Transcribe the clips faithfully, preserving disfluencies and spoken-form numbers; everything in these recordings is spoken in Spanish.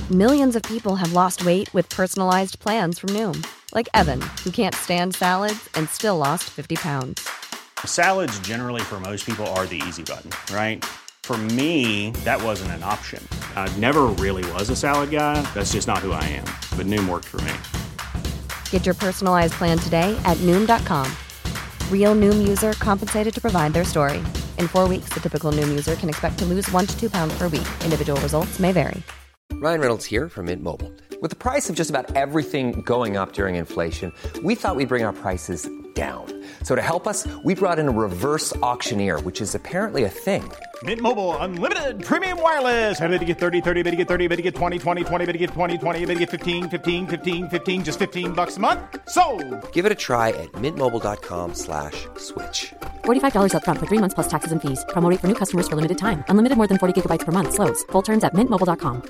Millions of people have lost weight with personalized plans from Noom. Like Evan, who can't stand salads and still lost fifty pounds. Salads generally for most people are the easy button, right? For me, that wasn't an option. I never really was a salad guy. That's just not who I am. But Noom worked for me. Get your personalized plan today at Noom dot com. Real Noom user compensated to provide their story. In four weeks, the typical Noom user can expect to lose one to two pounds per week. Individual results may vary. Ryan Reynolds here from Mint Mobile. With the price of just about everything going up during inflation, we thought we'd bring our prices down. So to help us, we brought in a reverse auctioneer, which is apparently a thing. Mint Mobile Unlimited Premium Wireless. How to get thirty, thirty, how to get thirty, how to get twenty, twenty, twenty, how to get twenty, twenty, how to get fifteen, fifteen, fifteen, fifteen, just fifteen bucks a month? Sold! Give it a try at mintmobile.com slash switch. forty-five dollars up front for three months plus taxes and fees. Promo rate for new customers for limited time. Unlimited more than forty gigabytes per month. Slows full terms at mint mobile dot com.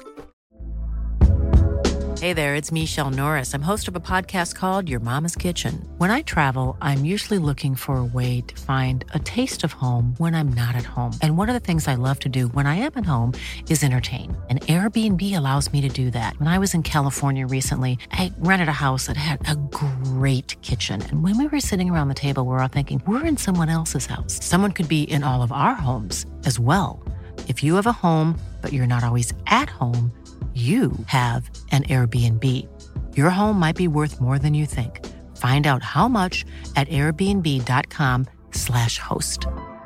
Hey there, it's Michelle Norris. I'm host of a podcast called Your Mama's Kitchen. When I travel, I'm usually looking for a way to find a taste of home when I'm not at home. And one of the things I love to do when I am at home is entertain. And Airbnb allows me to do that. When I was in California recently, I rented a house that had a great kitchen. And when we were sitting around the table, we were all thinking, we're in someone else's house. Someone could be in all of our homes as well. If you have a home, but you're not always at home, you have an Airbnb. Your home might be worth more than you think. Find out how much at airbnb.com slash host.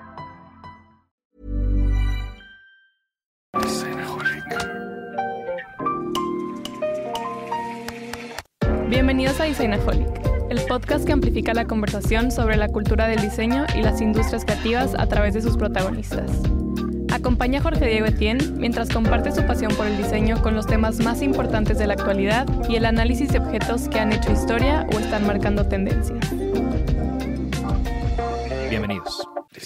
Bienvenidos a Designaholic, el podcast que amplifica la conversación sobre la cultura del diseño y las industrias creativas a través de sus protagonistas. Acompaña a Jorge Diego Etienne mientras comparte su pasión por el diseño con los temas más importantes de la actualidad y el análisis de objetos que han hecho historia o están marcando tendencias. Bienvenidos.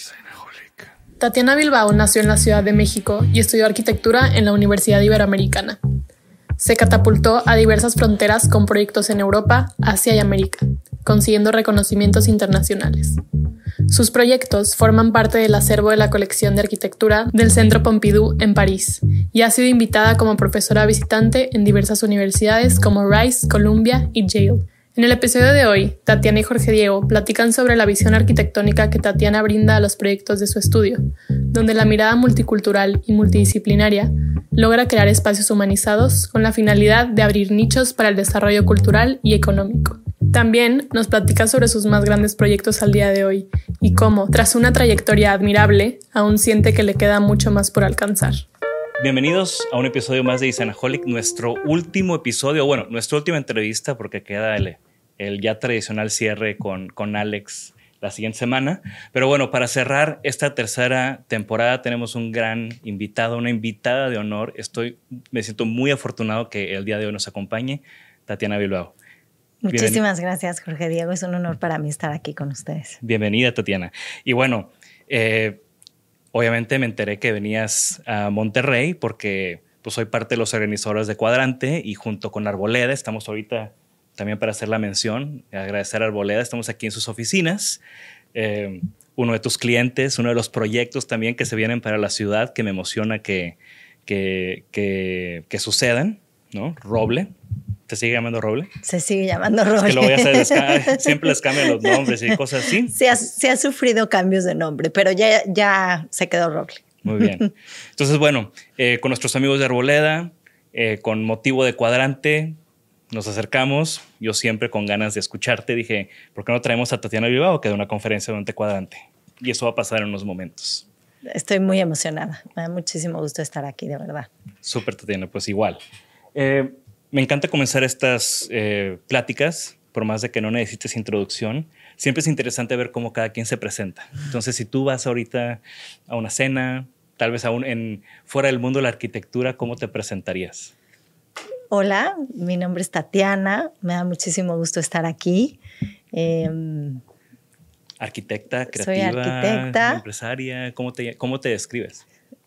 Tatiana Bilbao nació en la Ciudad de México y estudió arquitectura en la Universidad Iberoamericana. Se catapultó a diversas fronteras con proyectos en Europa, Asia y América, consiguiendo reconocimientos internacionales. Sus proyectos forman parte del acervo de la colección de arquitectura del Centro Pompidou en París y ha sido invitada como profesora visitante en diversas universidades como Rice, Columbia y Yale. En el episodio de hoy, Tatiana y Jorge Diego platican sobre la visión arquitectónica que Tatiana brinda a los proyectos de su estudio, donde la mirada multicultural y multidisciplinaria logra crear espacios humanizados con la finalidad de abrir nichos para el desarrollo cultural y económico. También nos platica sobre sus más grandes proyectos al día de hoy y cómo, tras una trayectoria admirable, aún siente que le queda mucho más por alcanzar. Bienvenidos a un episodio más de Designaholic, nuestro último episodio, bueno, nuestra última entrevista porque queda el, el ya tradicional cierre con, con Alex la siguiente semana. Pero bueno, para cerrar esta tercera temporada tenemos un gran invitado, una invitada de honor. Estoy, me siento muy afortunado que el día de hoy nos acompañe Tatiana Bilbao. Muchísimas gracias, Jorge Diego. Es un honor para mí estar aquí con ustedes. Bienvenida, Tatiana. Y bueno, eh, obviamente me enteré que venías a Monterrey porque pues, soy parte de los organizadores de Cuadrante y junto con Arboleda estamos ahorita también para hacer la mención, agradecer a Arboleda. Estamos aquí en sus oficinas. Eh, uno de tus clientes, uno de los proyectos también que se vienen para la ciudad que me emociona que, que, que, que sucedan, ¿no? Roble. ¿Te sigue llamando Roble? Se sigue llamando Roble. Es que lo voy a hacer, les ca- siempre les cambian los nombres y cosas así. Se ha, se ha sufrido cambios de nombre, pero ya, ya se quedó Roble. Muy bien. Entonces, bueno, eh, con nuestros amigos de Arboleda, eh, con motivo de Cuadrante, nos acercamos. Yo siempre con ganas de escucharte dije, ¿por qué no traemos a Tatiana Bilbao que da una conferencia durante Cuadrante? Y eso va a pasar en unos momentos. Estoy muy emocionada. Me da muchísimo gusto estar aquí, de verdad. Súper, Tatiana. Pues igual. Eh, Me encanta comenzar estas eh, pláticas, por más de que no necesites introducción. Siempre es interesante ver cómo cada quien se presenta. Entonces, si tú vas ahorita a una cena, tal vez aún en, fuera del mundo de la arquitectura, ¿cómo te presentarías? Hola, mi nombre es Tatiana. Me da muchísimo gusto estar aquí. Eh, arquitecta, creativa, soy arquitecta. Empresaria. ¿Cómo te, cómo te describes?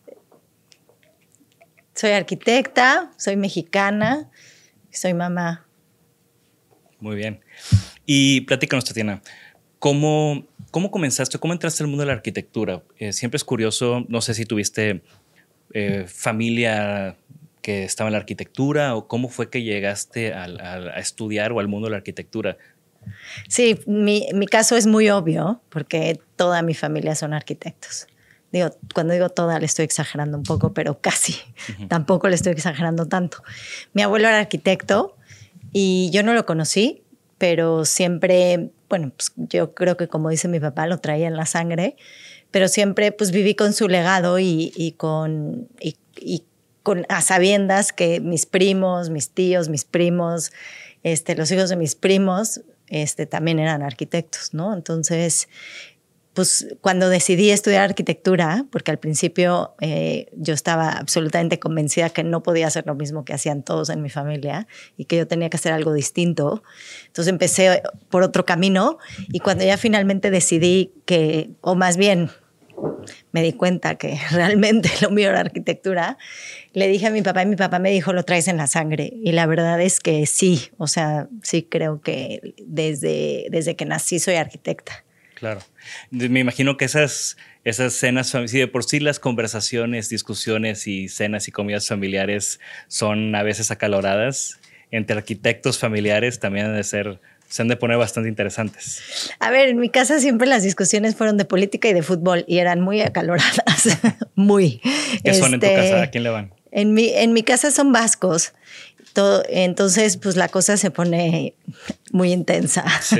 Soy arquitecta, soy mexicana. Soy mamá. Muy bien. Y platícanos, Tatiana, ¿cómo, cómo comenzaste? ¿Cómo entraste al mundo de la arquitectura? Eh, siempre es curioso, no sé si tuviste eh, familia que estaba en la arquitectura o cómo fue que llegaste a, a, a estudiar o al mundo de la arquitectura? Sí, mi, mi caso es muy obvio porque toda mi familia son arquitectos. Digo, cuando digo toda le estoy exagerando un poco, pero casi. Uh-huh. Tampoco le estoy exagerando tanto. Mi abuelo era arquitecto y yo no lo conocí, pero siempre, bueno, pues yo creo que como dice mi papá, lo traía en la sangre, pero siempre pues viví con su legado y, y con... Y, y con a sabiendas que mis primos, mis tíos, mis primos, este, los hijos de mis primos, este, también eran arquitectos, ¿no? Entonces, pues cuando decidí estudiar arquitectura, porque al principio eh, yo estaba absolutamente convencida que no podía hacer lo mismo que hacían todos en mi familia y que yo tenía que hacer algo distinto. Entonces empecé por otro camino y cuando ya finalmente decidí que, o más bien me di cuenta que realmente lo mío era arquitectura, le dije a mi papá y mi papá me dijo, lo traes en la sangre. Y la verdad es que sí, o sea, sí creo que desde, desde que nací soy arquitecta. Claro. Me imagino que esas, esas cenas, si de por sí las conversaciones, discusiones y cenas y comidas familiares son a veces acaloradas, entre arquitectos familiares también han de ser... se han de poner bastante interesantes. A ver, en mi casa siempre las discusiones fueron de política y de fútbol y eran muy acaloradas, muy. ¿Qué son este, en tu casa? ¿A quién le van? En mi, en mi casa son vascos, todo, entonces pues la cosa se pone muy intensa. Sí.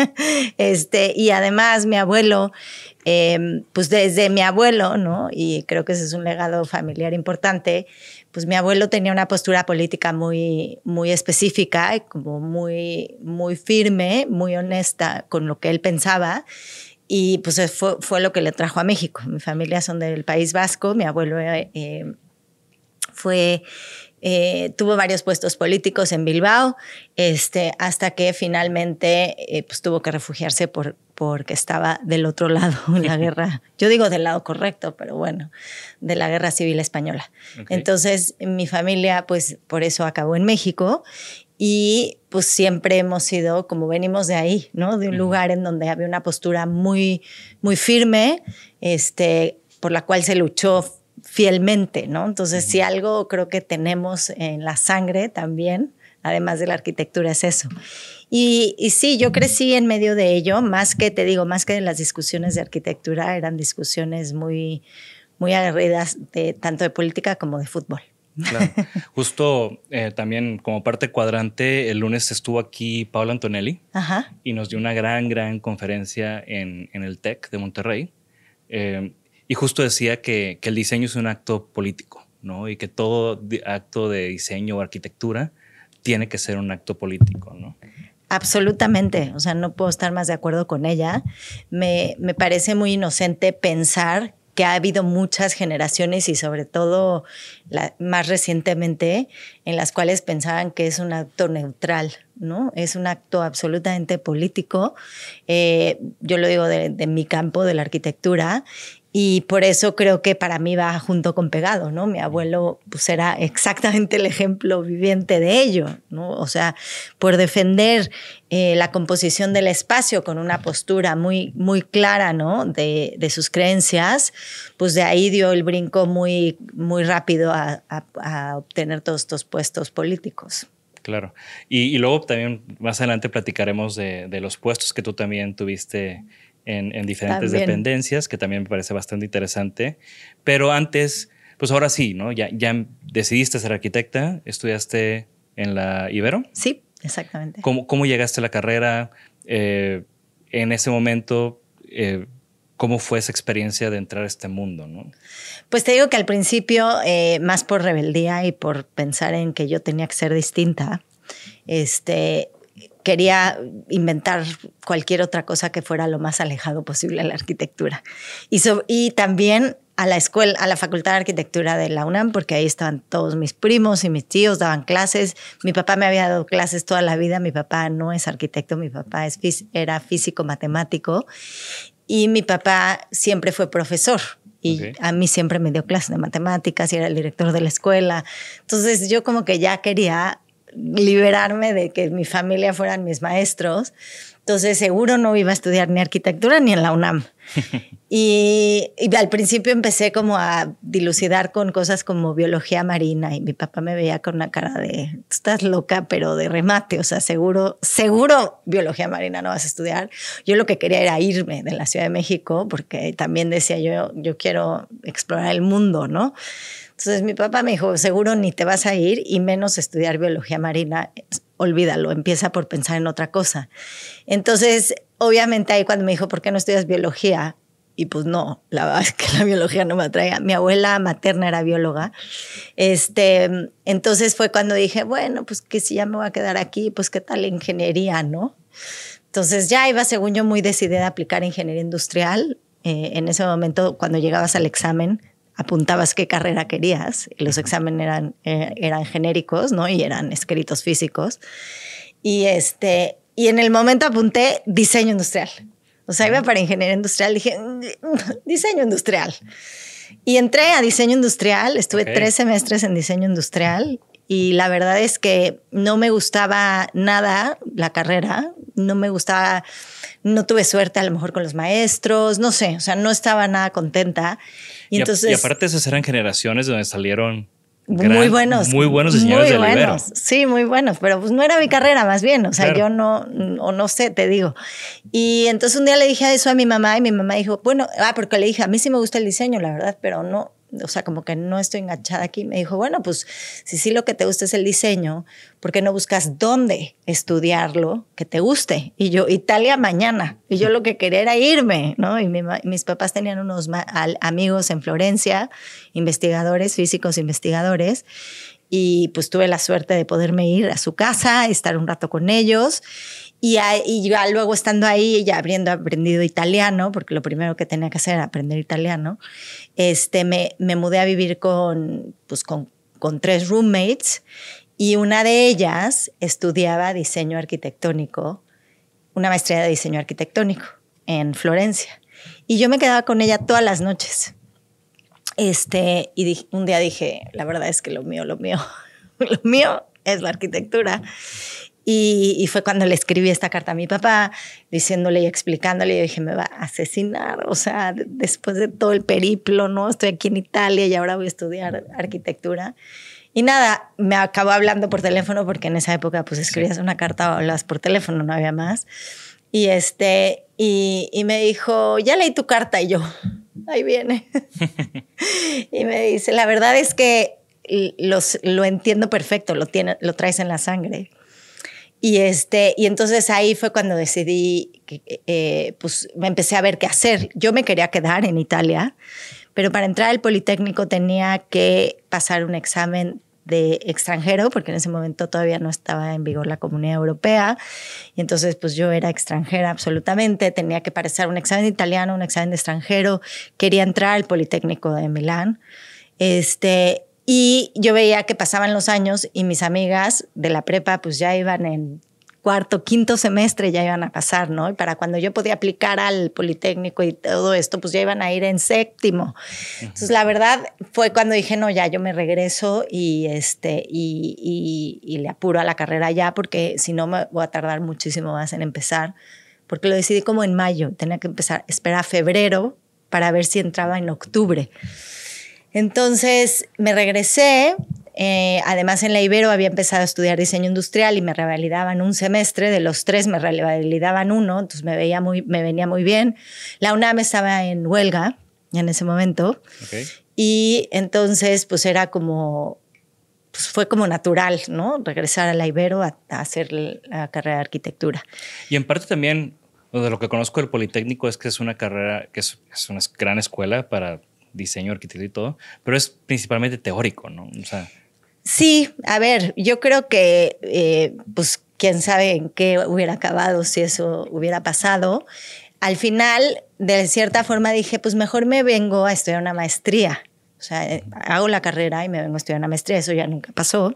este, y además mi abuelo, eh, pues desde mi abuelo, ¿no? Y creo que ese es un legado familiar importante, pues mi abuelo tenía una postura política muy, muy específica y como muy, muy firme, muy honesta con lo que él pensaba. Y pues fue, fue lo que le trajo a México. Mi familia son del País Vasco. Mi abuelo eh, fue, eh, tuvo varios puestos políticos en Bilbao, este, hasta que finalmente eh, pues tuvo que refugiarse por, porque estaba del otro lado en la guerra. Yo digo del lado correcto, pero bueno, de la guerra civil española. Okay. Entonces, mi familia, pues por eso acabó en México y pues siempre hemos sido, como venimos de ahí, ¿no? De un uh-huh. lugar en donde había una postura muy, muy firme, este, por la cual se luchó fielmente, ¿no? Entonces, uh-huh. si algo creo que tenemos en la sangre también, además de la arquitectura, es eso. Y, y sí, yo crecí en medio de ello, más que, te digo, más que de las discusiones de arquitectura, eran discusiones muy, muy aguerridas, de, tanto de política como de fútbol. Claro. Justo eh, también como parte cuadrante, el lunes estuvo aquí Paula Antonelli. Ajá. Y nos dio una gran, gran conferencia en, en el TEC de Monterrey. Eh, y justo decía que, que el diseño es un acto político, ¿no? Y que todo acto de diseño o arquitectura tiene que ser un acto político, ¿no? Absolutamente, o sea, no puedo estar más de acuerdo con ella. Me, me parece muy inocente pensar que ha habido muchas generaciones y sobre todo la, más recientemente en las cuales pensaban que es un acto neutral, ¿no? Es un acto absolutamente político. Eh, yo lo digo de, de mi campo, de la arquitectura. Y por eso creo que para mí va junto con pegado, ¿no? Mi abuelo pues era exactamente el ejemplo viviente de ello, ¿no? O sea, por defender eh, la composición del espacio con una postura muy, muy clara, ¿no? De, de sus creencias, pues de ahí dio el brinco muy, muy rápido a, a, a obtener todos estos puestos políticos. Claro. Y, y luego también más adelante platicaremos de, de los puestos que tú también tuviste En, en diferentes también. dependencias, que también me parece bastante interesante. Pero antes, pues ahora sí, ¿no? Ya, ya decidiste ser arquitecta, estudiaste en la Ibero. Sí, exactamente. ¿Cómo, cómo llegaste a la carrera? Eh, en ese momento, eh, ¿cómo fue esa experiencia de entrar a este mundo, ¿no? Pues te digo que al principio, eh, más por rebeldía y por pensar en que yo tenía que ser distinta, este... quería inventar cualquier otra cosa que fuera lo más alejado posible a la arquitectura. Y, so, y también a la escuela, a la Facultad de Arquitectura de la UNAM, porque ahí estaban todos mis primos y mis tíos, daban clases. Mi papá me había dado clases toda la vida. Mi papá no es arquitecto, mi papá es, era físico matemático. Y mi papá siempre fue profesor. Y okay. a mí siempre me dio clases de matemáticas y era el director de la escuela. Entonces yo como que ya quería liberarme de que mi familia fueran mis maestros. Entonces seguro no iba a estudiar ni arquitectura ni en la UNAM. y, y al principio empecé como a dilucidar con cosas como biología marina y mi papá me veía con una cara de, tú estás loca, pero de remate, o sea, seguro, seguro biología marina no vas a estudiar. Yo lo que quería era irme de la Ciudad de México porque también decía yo, yo quiero explorar el mundo, ¿no? Entonces mi papá me dijo, seguro ni te vas a ir y menos estudiar biología marina. Olvídalo, empieza por pensar en otra cosa. Entonces, obviamente ahí cuando me dijo, ¿por qué no estudias biología? Y pues no, la verdad es que la biología no me atraía. Mi abuela materna era bióloga. Este, entonces fue cuando dije, bueno, pues que si ya me voy a quedar aquí, pues qué tal ingeniería, ¿no? Entonces ya iba, según yo, muy decidida a aplicar ingeniería industrial. Eh, en ese momento, cuando llegabas al examen, apuntabas qué carrera querías y los exámenes eran, eh, eran genéricos, ¿no? Y eran escritos físicos. Y, este, y en el momento apunté diseño industrial. O sea, iba para ingeniería industrial, dije diseño industrial. Y entré a diseño industrial, estuve okay. tres semestres en diseño industrial y la verdad es que no me gustaba nada la carrera, no me gustaba... No tuve suerte a lo mejor con los maestros, no sé, o sea, no estaba nada contenta. Y, y, entonces, y aparte esas eran generaciones donde salieron muy gran, buenos. Muy buenos diseñadores muy de buenos, Ibero. Sí, muy buenos, pero pues no era mi carrera más bien, o sea, claro. yo no, o no sé, te digo. Y entonces un día le dije eso a mi mamá y mi mamá dijo, bueno, ah, porque le dije, a mí sí me gusta el diseño, la verdad, pero no... O sea, como que no estoy enganchada aquí. Me dijo, bueno, pues si sí lo que te gusta es el diseño, ¿por qué no buscas dónde estudiarlo que te guste? Y yo, Italia mañana. Y yo lo que quería era irme, ¿no? Y mi, mis papás tenían unos amigos en Florencia, investigadores, físicos investigadores. Y pues tuve la suerte de poderme ir a su casa, estar un rato con ellos. Y, y ya luego estando ahí, ya habiendo aprendido italiano, porque lo primero que tenía que hacer era aprender italiano, este, me, me mudé a vivir con, pues con, con tres roommates y una de ellas estudiaba diseño arquitectónico, una maestría de diseño arquitectónico en Florencia. Y yo me quedaba con ella todas las noches. Este, y dije, un día dije, la verdad es que lo mío, lo mío, lo mío es la arquitectura. Y, y fue cuando le escribí esta carta a mi papá, diciéndole y explicándole, y yo dije, me va a asesinar, o sea, de, después de todo el periplo, ¿no? Estoy aquí en Italia y ahora voy a estudiar arquitectura. Y nada, me acabó hablando por teléfono, porque en esa época pues escribías sí. una carta o hablas por teléfono, no había más. Y, este, y, y me dijo, ya leí tu carta, y yo, ahí viene. Y me dice, la verdad es que los, lo entiendo perfecto, lo, tiene, lo traes en la sangre. Y, este, y entonces ahí fue cuando decidí, que, eh, pues me empecé a ver qué hacer. Yo me quería quedar en Italia, pero para entrar al Politécnico tenía que pasar un examen de extranjero, porque en ese momento todavía no estaba en vigor la Comunidad Europea. Y entonces pues yo era extranjera absolutamente, tenía que pasar un examen de italiano, un examen de extranjero. Quería entrar al Politécnico de Milán. Este... Y yo veía que pasaban los años y mis amigas de la prepa pues ya iban en cuarto, quinto semestre, ya iban a pasar, ¿no? Y para cuando yo podía aplicar al Politécnico y todo esto, pues ya iban a ir en séptimo. Uh-huh. Entonces, la verdad fue cuando dije, no, ya yo me regreso y, este, y, y, y le apuro a la carrera ya, porque si no me voy a tardar muchísimo más en empezar, porque lo decidí como en mayo, tenía que empezar, esperar a febrero para ver si entraba en octubre. Entonces me regresé, eh, además en la Ibero había empezado a estudiar diseño industrial y me revalidaban un semestre, de los tres me revalidaban uno, entonces me, veía muy, me venía muy bien. La UNAM estaba en huelga en ese momento, okay. Y entonces pues era como, pues fue como natural, ¿no? Regresar a la Ibero a, a hacer la carrera de arquitectura. Y en parte también, de lo que conozco del Politécnico es que es una carrera, que es, es una gran escuela para diseño, arquitectura y todo, pero es principalmente teórico, ¿no? O sea, sí, a ver, yo creo que, eh, pues, quién sabe en qué hubiera acabado si eso hubiera pasado. Al final, de cierta forma dije, pues mejor me vengo a estudiar una maestría. O sea, eh, hago la carrera y me vengo a estudiar una maestría, eso ya nunca pasó.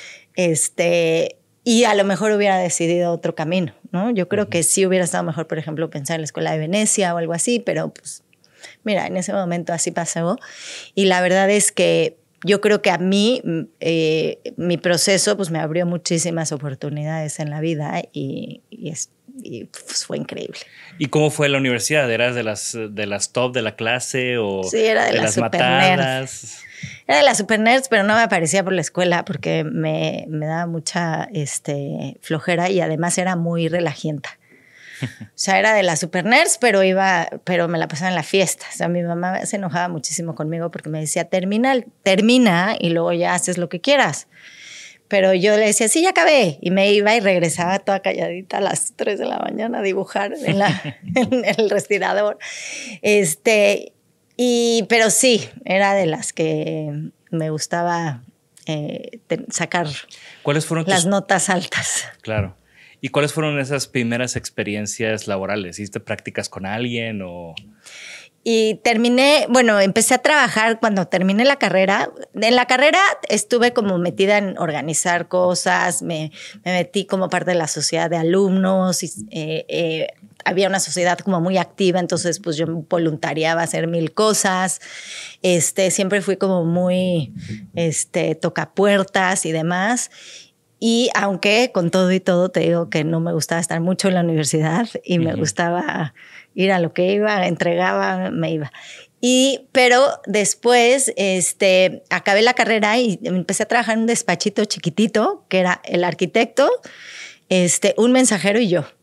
Este, y a lo mejor hubiera decidido otro camino, ¿no? Yo creo uh-huh. que sí hubiera estado mejor, por ejemplo, pensar en la Escuela de Venecia o algo así, pero pues mira, en ese momento así pasó. Y la verdad es que yo creo que a mí, eh, mi proceso, pues me abrió muchísimas oportunidades en la vida y, y, es, y pues, fue increíble. ¿Y cómo fue la universidad? ¿Eras de las, de las top de la clase o sí, era de, de la las super matadas? Nerd. Era de las super nerds, pero no me aparecía por la escuela porque me, me daba mucha este, flojera y además era muy relajienta. O sea, era de las super nerds, pero iba, pero me la pasaba en la fiesta. O sea, mi mamá se enojaba muchísimo conmigo porque me decía, termina, termina y luego ya haces lo que quieras. Pero yo le decía, sí, ya acabé. Y me iba y regresaba toda calladita a las tres de la mañana a dibujar en, la, en el respirador. Este, y, pero sí, era de las que me gustaba eh, sacar ¿Cuáles fueron las tus... notas altas. Claro. ¿Y cuáles fueron esas primeras experiencias laborales? ¿Hiciste prácticas con alguien o...? Y terminé, bueno, empecé a trabajar cuando terminé la carrera. En la carrera estuve como metida en organizar cosas, me, me metí como parte de la sociedad de alumnos, y, eh, eh, había una sociedad como muy activa, entonces pues yo voluntariaba a hacer mil cosas. Este, siempre fui como muy este, tocapuertas y demás. Y aunque con todo y todo te digo que no me gustaba estar mucho en la universidad y me uh-huh. gustaba ir a lo que iba, entregaba, me iba. Y, pero después este, acabé la carrera y empecé a trabajar en un despachito chiquitito, que era el arquitecto, este, un mensajero y yo.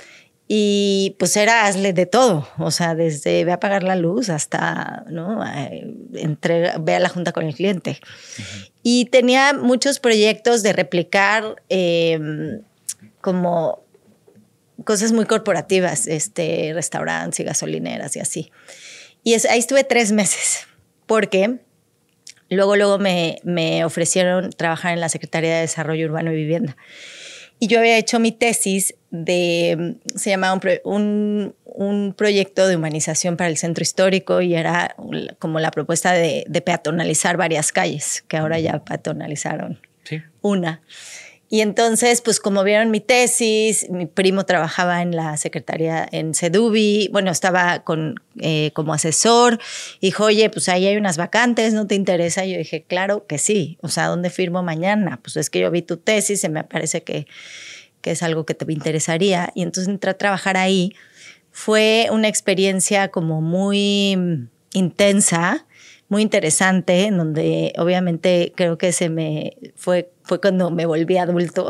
Y pues era hazle de todo, o sea, desde ve a pagar la luz hasta, ¿no? Entrega, ve a la junta con el cliente. Uh-huh. Y tenía muchos proyectos de replicar eh, como cosas muy corporativas, este, restaurantes y gasolineras y así. Y es, ahí estuve tres meses, porque luego, luego me, me ofrecieron trabajar en la Secretaría de Desarrollo Urbano y Vivienda. Y yo había hecho mi tesis de, se llamaba un, un, un proyecto de humanización para el centro histórico y era como la propuesta de, de peatonalizar varias calles, que ahora ya peatonalizaron sí. una. Y entonces, pues como vieron mi tesis, mi primo trabajaba en la secretaría en Sedubi, bueno, estaba con, eh, como asesor, y dijo, oye, pues ahí hay unas vacantes, ¿no te interesa? Y yo dije, claro que sí, o sea, ¿dónde firmo mañana? Pues es que yo vi tu tesis, se me parece que, que es algo que te interesaría. Y entonces entré a trabajar ahí. Fue una experiencia como muy intensa, muy interesante, en donde obviamente creo que se me fue, fue cuando me volví adulto.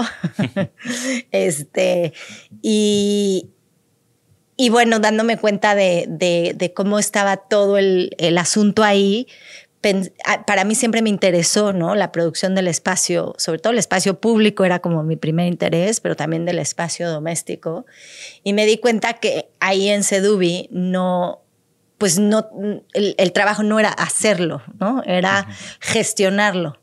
este, y, y bueno, dándome cuenta de, de, de cómo estaba todo el, el asunto ahí, pen, para mí siempre me interesó, ¿no? La producción del espacio, sobre todo el espacio público era como mi primer interés, pero también del espacio doméstico. Y me di cuenta que ahí en Sedubi no... pues no, el, el trabajo no era hacerlo, ¿no? Era uh-huh. gestionarlo.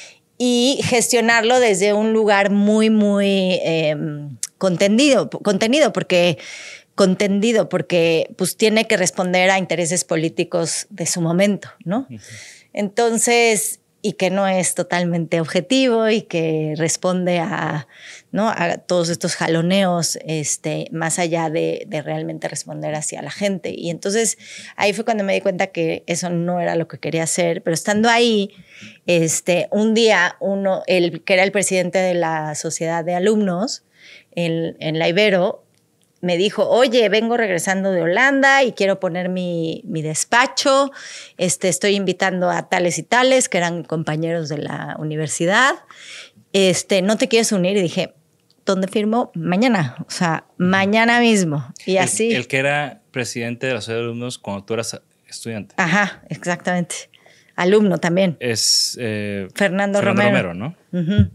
Y gestionarlo desde un lugar muy, muy eh, contenido, contenido, porque, contendido, porque pues, tiene que responder a intereses políticos de su momento, ¿no? Uh-huh. Entonces, y que no es totalmente objetivo y que responde a, ¿no? a todos estos jaloneos, este, más allá de, de realmente responder hacia la gente. Y entonces ahí fue cuando me di cuenta que eso no era lo que quería hacer, pero estando ahí, este, un día uno, el, que era el presidente de la sociedad de alumnos en, en la Ibero, me dijo, oye, vengo regresando de Holanda y quiero poner mi, mi despacho, este, estoy invitando a tales y tales que eran compañeros de la universidad, este, ¿no te quieres unir? Y dije, ¿dónde firmo? Mañana, o sea, mañana mismo. Y el, así. El que era presidente de la sociedad de alumnos cuando tú eras estudiante. Ajá, exactamente. Alumno también. Es eh, Fernando, Fernando Romero. Romero, ¿no? Uh-huh.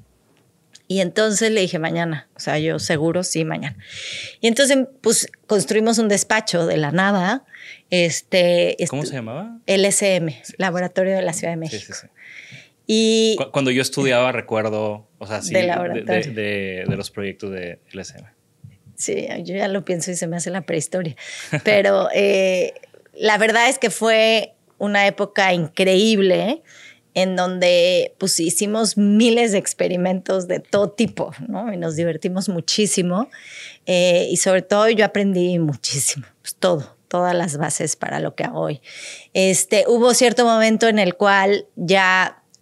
Y entonces le dije mañana, o sea, yo seguro sí, mañana. Y entonces, pues, construimos un despacho de la nada. Este, ¿Cómo se llamaba? L S M, sí, Laboratorio de la Ciudad de México. Sí, sí, sí. Y cuando yo estudiaba, recuerdo, o sea, sí, de, de, de, de, de los proyectos de L S M. Sí, yo ya lo pienso y se me hace la prehistoria. Pero eh, la verdad es que fue una época increíble en donde pues, hicimos miles de experimentos de todo tipo, ¿no? Y nos divertimos muchísimo. Eh, y sobre todo yo aprendí muchísimo, pues, todo, todas las bases para lo que hago hoy. Este, hubo cierto momento en el cual ya,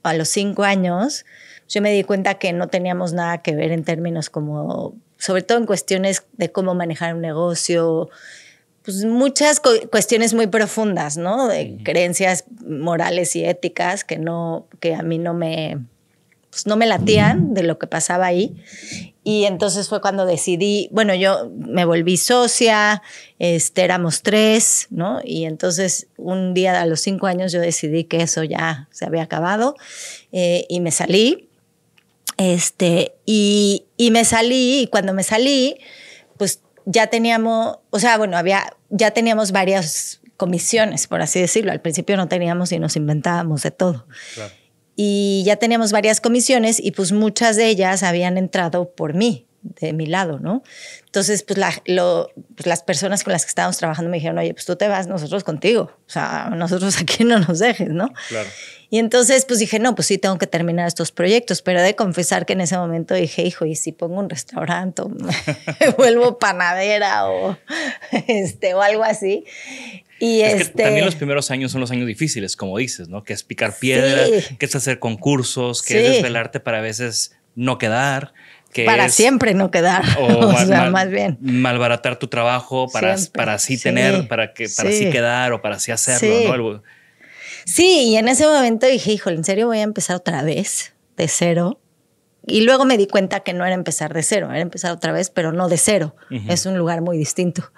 a los cinco años, yo me di cuenta que no teníamos nada que ver en términos como, sobre todo en cuestiones de cómo manejar un negocio, pues muchas cu- cuestiones muy profundas, ¿no? De uh-huh. creencias morales y éticas que, no, que a mí no me, pues no me latían de lo que pasaba ahí. Y entonces fue cuando decidí, bueno, yo me volví socia, este, éramos tres, ¿no? Y entonces un día a los cinco años yo decidí que eso ya se había acabado eh, y me salí. Este, y, y me salí, y cuando me salí, pues ya teníamos, o sea, bueno, había, ya teníamos varias comisiones, por así decirlo. Al principio no teníamos y nos inventábamos de todo. Claro. Y ya teníamos varias comisiones y pues muchas de ellas habían entrado por mí, de mi lado, ¿no? Entonces, pues, la, lo, pues las personas con las que estábamos trabajando me dijeron, oye, pues tú te vas, nosotros contigo. O sea, nosotros aquí no nos dejes, ¿no? Claro. Y entonces, pues dije, no, pues sí, tengo que terminar estos proyectos. Pero he de confesar que en ese momento dije, hijo, ¿y si pongo un restaurante o me vuelvo panadera o, este, o algo así? Y es este... que también los primeros años son los años difíciles, como dices, ¿no? Que es picar piedra, sí. que es hacer concursos, que sí. es desvelarte para a veces no quedar. Que para es, siempre no quedar. O, o mal, sea, mal, más bien. Malbaratar tu trabajo para, para así sí. tener, para, que, para sí. así quedar o para así hacerlo, sí. ¿no? El... Sí, y en ese momento dije, híjole, ¿en serio voy a empezar otra vez de cero? Y luego me di cuenta que no era empezar de cero, era empezar otra vez, pero no de cero. Uh-huh. Es un lugar muy distinto.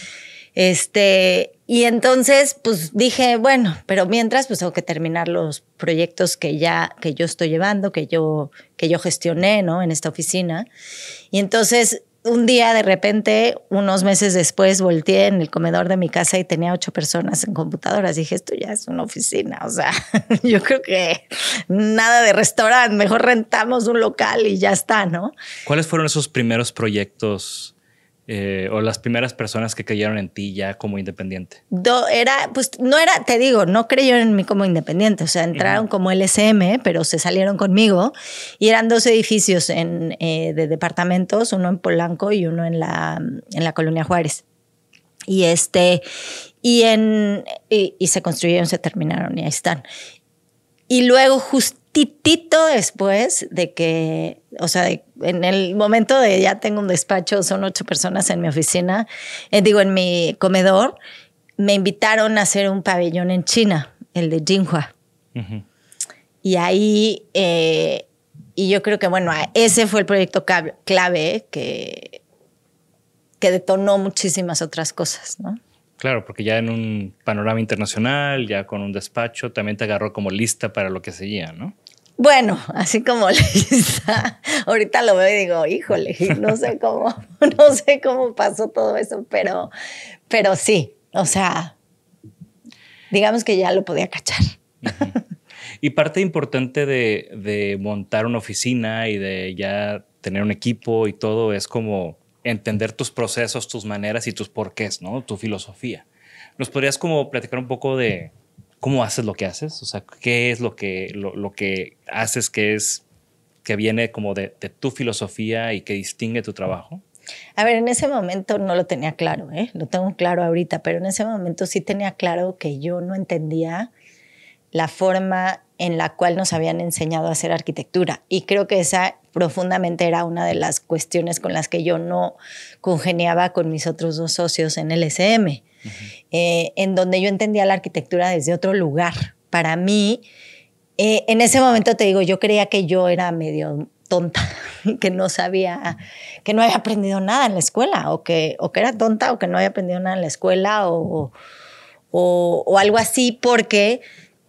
Este, y entonces, pues dije, bueno, pero mientras, pues tengo que terminar los proyectos que ya, que yo estoy llevando, que yo, que yo gestioné, ¿no? En esta oficina. Y entonces, un día, de repente, unos meses después, volteé en el comedor de mi casa y tenía ocho personas en computadoras. Dije, esto ya es una oficina. O sea, yo creo que nada de restaurante, mejor rentamos un local y ya está, ¿no? ¿Cuáles fueron esos primeros proyectos Eh, o las primeras personas que creyeron en ti ya como independiente? Do, era, pues no era, te digo, no creyeron en mí como independiente. O sea, entraron uh-huh. como L S M, pero se salieron conmigo. Y eran dos edificios en, eh, de departamentos, uno en Polanco y uno en la, en la Colonia Juárez. Y este, y, en, y, y se construyeron, se terminaron y ahí están. Y luego justitito después de que, o sea, de, en el momento de ya tengo un despacho, son ocho personas en mi oficina, eh, digo, en mi comedor, me invitaron a hacer un pabellón en China, el de Jinhua. Uh-huh. Y ahí, eh, y yo creo que, bueno, ese fue el proyecto clave que, que detonó muchísimas otras cosas, ¿no? Claro, porque ya en un panorama internacional, ya con un despacho, también te agarró como lista para lo que seguía, ¿no? Bueno, así como lista. Ahorita lo veo y digo, híjole, no sé cómo, no sé cómo pasó todo eso, pero, pero sí, o sea, digamos que ya lo podía cachar. Uh-huh. Y parte importante de, de montar una oficina y de ya tener un equipo y todo es como entender tus procesos, tus maneras y tus porqués, ¿no? Tu filosofía. ¿Nos podrías como platicar un poco de cómo haces lo que haces? O sea, ¿qué es lo que, lo, lo que haces que es que viene como de, de tu filosofía y que distingue tu trabajo? A ver, en ese momento no lo tenía claro, ¿eh? Lo tengo claro ahorita, pero en ese momento sí tenía claro que yo no entendía la forma en la cual nos habían enseñado a hacer arquitectura. Y creo que esa profundamente era una de las cuestiones con las que yo no congeniaba con mis otros dos socios en L S M, uh-huh. eh, en donde yo entendía la arquitectura desde otro lugar. Para mí, eh, en ese momento te digo, yo creía que yo era medio tonta, que no sabía, que no había aprendido nada en la escuela, o que, o que era tonta, o que no había aprendido nada en la escuela, o, o, o algo así, porque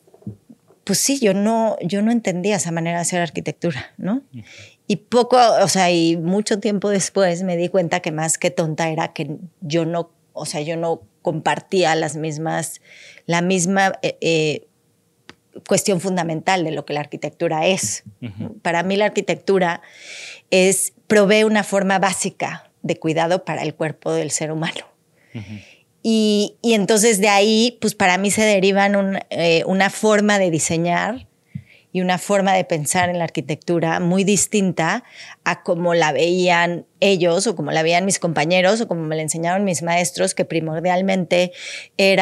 pues sí, yo no, yo no entendía esa manera de hacer arquitectura, ¿no? Uh-huh. Y poco, o sea, y mucho tiempo después me di cuenta que más que tonta era que yo no, o sea, yo no compartía las mismas, la misma eh, eh, cuestión fundamental de lo que la arquitectura es. Uh-huh. Para mí la arquitectura es, provee una forma básica de cuidado para el cuerpo del ser humano. Uh-huh. Y, y entonces de ahí, pues para mí se derivan un, eh, una forma de diseñar y una forma de pensar en la arquitectura muy distinta a como la veían ellos o como la veían mis compañeros o como me la enseñaron mis maestros, que primordialmente era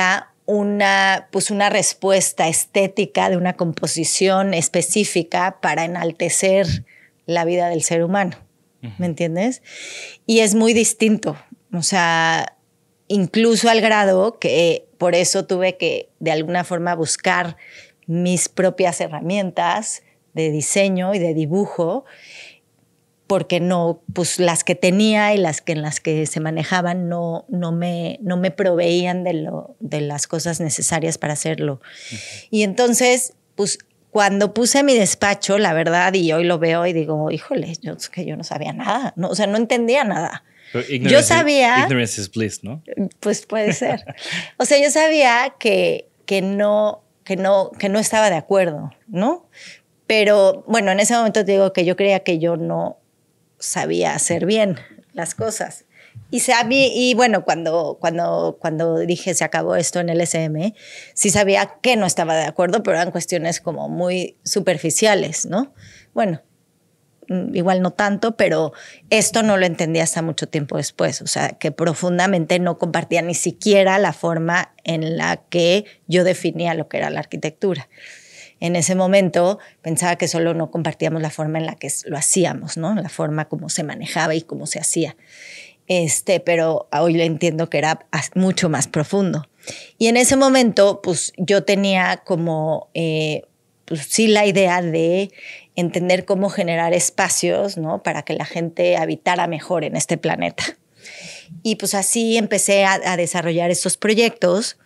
una, pues una respuesta estética de una composición específica para enaltecer la vida del ser humano. Uh-huh. ¿Me entiendes? Y es muy distinto. O sea, incluso al grado que por eso tuve que de alguna forma buscar mis propias herramientas de diseño y de dibujo, porque no, pues las que tenía y las que en las que se manejaban no, no, me, no me proveían de, lo, de las cosas necesarias para hacerlo. Uh-huh. Y entonces, pues cuando puse mi despacho, la verdad, y hoy lo veo y digo, híjole, yo, es que yo no sabía nada, no, o sea, no entendía nada. Yo sabía... Ignorance is bliss, ¿no? Pues puede ser. O sea, yo sabía que, que, no, que, no, que no estaba de acuerdo, ¿no? Pero, bueno, en ese momento te digo que yo creía que yo no sabía hacer bien las cosas. Y, sabía, y bueno, cuando, cuando, cuando dije se acabó esto en el S M, sí sabía que no estaba de acuerdo, pero eran cuestiones como muy superficiales, ¿no? Bueno, igual no tanto, pero esto no lo entendí hasta mucho tiempo después. O sea, que profundamente no compartía ni siquiera la forma en la que yo definía lo que era la arquitectura. En ese momento pensaba que solo no compartíamos la forma en la que lo hacíamos, ¿no? La forma como se manejaba y cómo se hacía. Este, pero hoy lo entiendo que era mucho más profundo. Y en ese momento, pues yo tenía como, eh, pues sí, la idea de entender cómo generar espacios, ¿no? Para que la gente habitara mejor en este planeta. Y pues así empecé a, a desarrollar estos proyectos.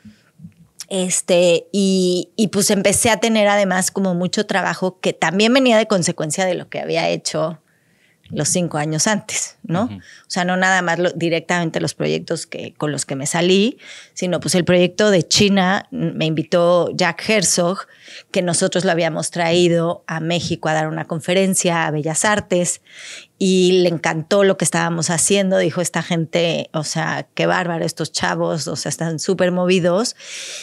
Este, y, y pues empecé a tener además como mucho trabajo que también venía de consecuencia de lo que había hecho los cinco años antes, ¿no? Uh-huh. O sea, no nada más lo, directamente los proyectos que, con los que me salí, sino pues el proyecto de China me invitó Jack Herzog, que nosotros lo habíamos traído a México a dar una conferencia a Bellas Artes y le encantó lo que estábamos haciendo. Dijo, esta gente, o sea, qué bárbaro estos chavos, o sea, están súper movidos.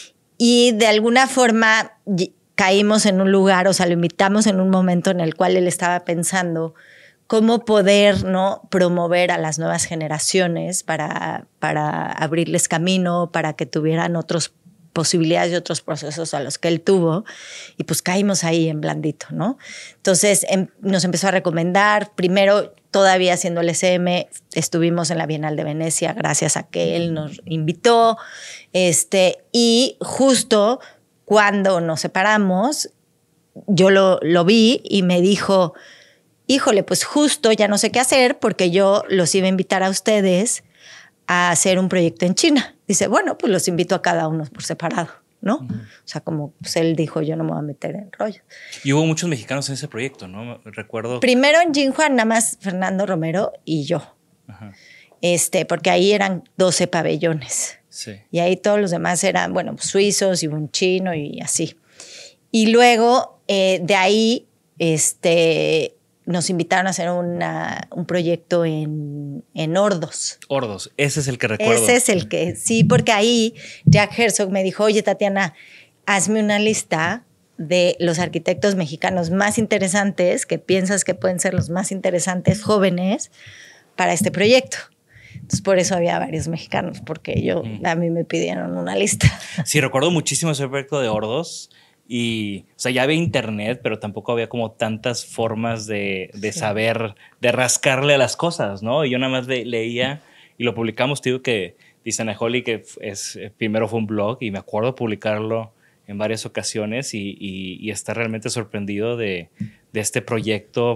Y de alguna forma caímos en un lugar, o sea, lo invitamos en un momento en el cual él estaba pensando cómo poder, ¿no?, promover a las nuevas generaciones para, para abrirles camino, para que tuvieran otras posibilidades y otros procesos a los que él tuvo. Y pues caímos ahí en blandito, ¿no? Entonces em, nos empezó a recomendar. Primero, todavía haciendo el S M, estuvimos en la Bienal de Venecia gracias a que él nos invitó. Este, y justo cuando nos separamos, yo lo, lo vi y me dijo, híjole, pues justo ya no sé qué hacer porque yo los iba a invitar a ustedes a hacer un proyecto en China. Dice, bueno, pues los invito a cada uno por separado, ¿no? Uh-huh. O sea, como pues él dijo, yo no me voy a meter en rollo. Y hubo muchos mexicanos en ese proyecto, ¿no? Recuerdo. Primero en Jinhua, nada más Fernando Romero y yo. Uh-huh. Este, porque ahí eran doce pabellones. Sí. Y ahí todos los demás eran, bueno, suizos y un chino y así. Y luego, eh, de ahí, este... nos invitaron a hacer una, un proyecto en, en Ordos. Ordos, ese es el que recuerdo. Ese es el que, sí, porque ahí Jack Herzog me dijo, oye, Tatiana, hazme una lista de los arquitectos mexicanos más interesantes, que piensas que pueden ser los más interesantes jóvenes para este proyecto. Entonces, por eso había varios mexicanos, porque yo, mm. a mí me pidieron una lista. Sí, recuerdo muchísimo ese proyecto de Ordos. Y, o sea, ya había internet, pero tampoco había como tantas formas de, de sí. saber, de rascarle a las cosas, ¿no? Y yo nada más le, leía y lo publicamos, te digo que Design-A-Holly, que es, primero fue un blog y me acuerdo publicarlo en varias ocasiones y, y, y estar realmente sorprendido de, de este proyecto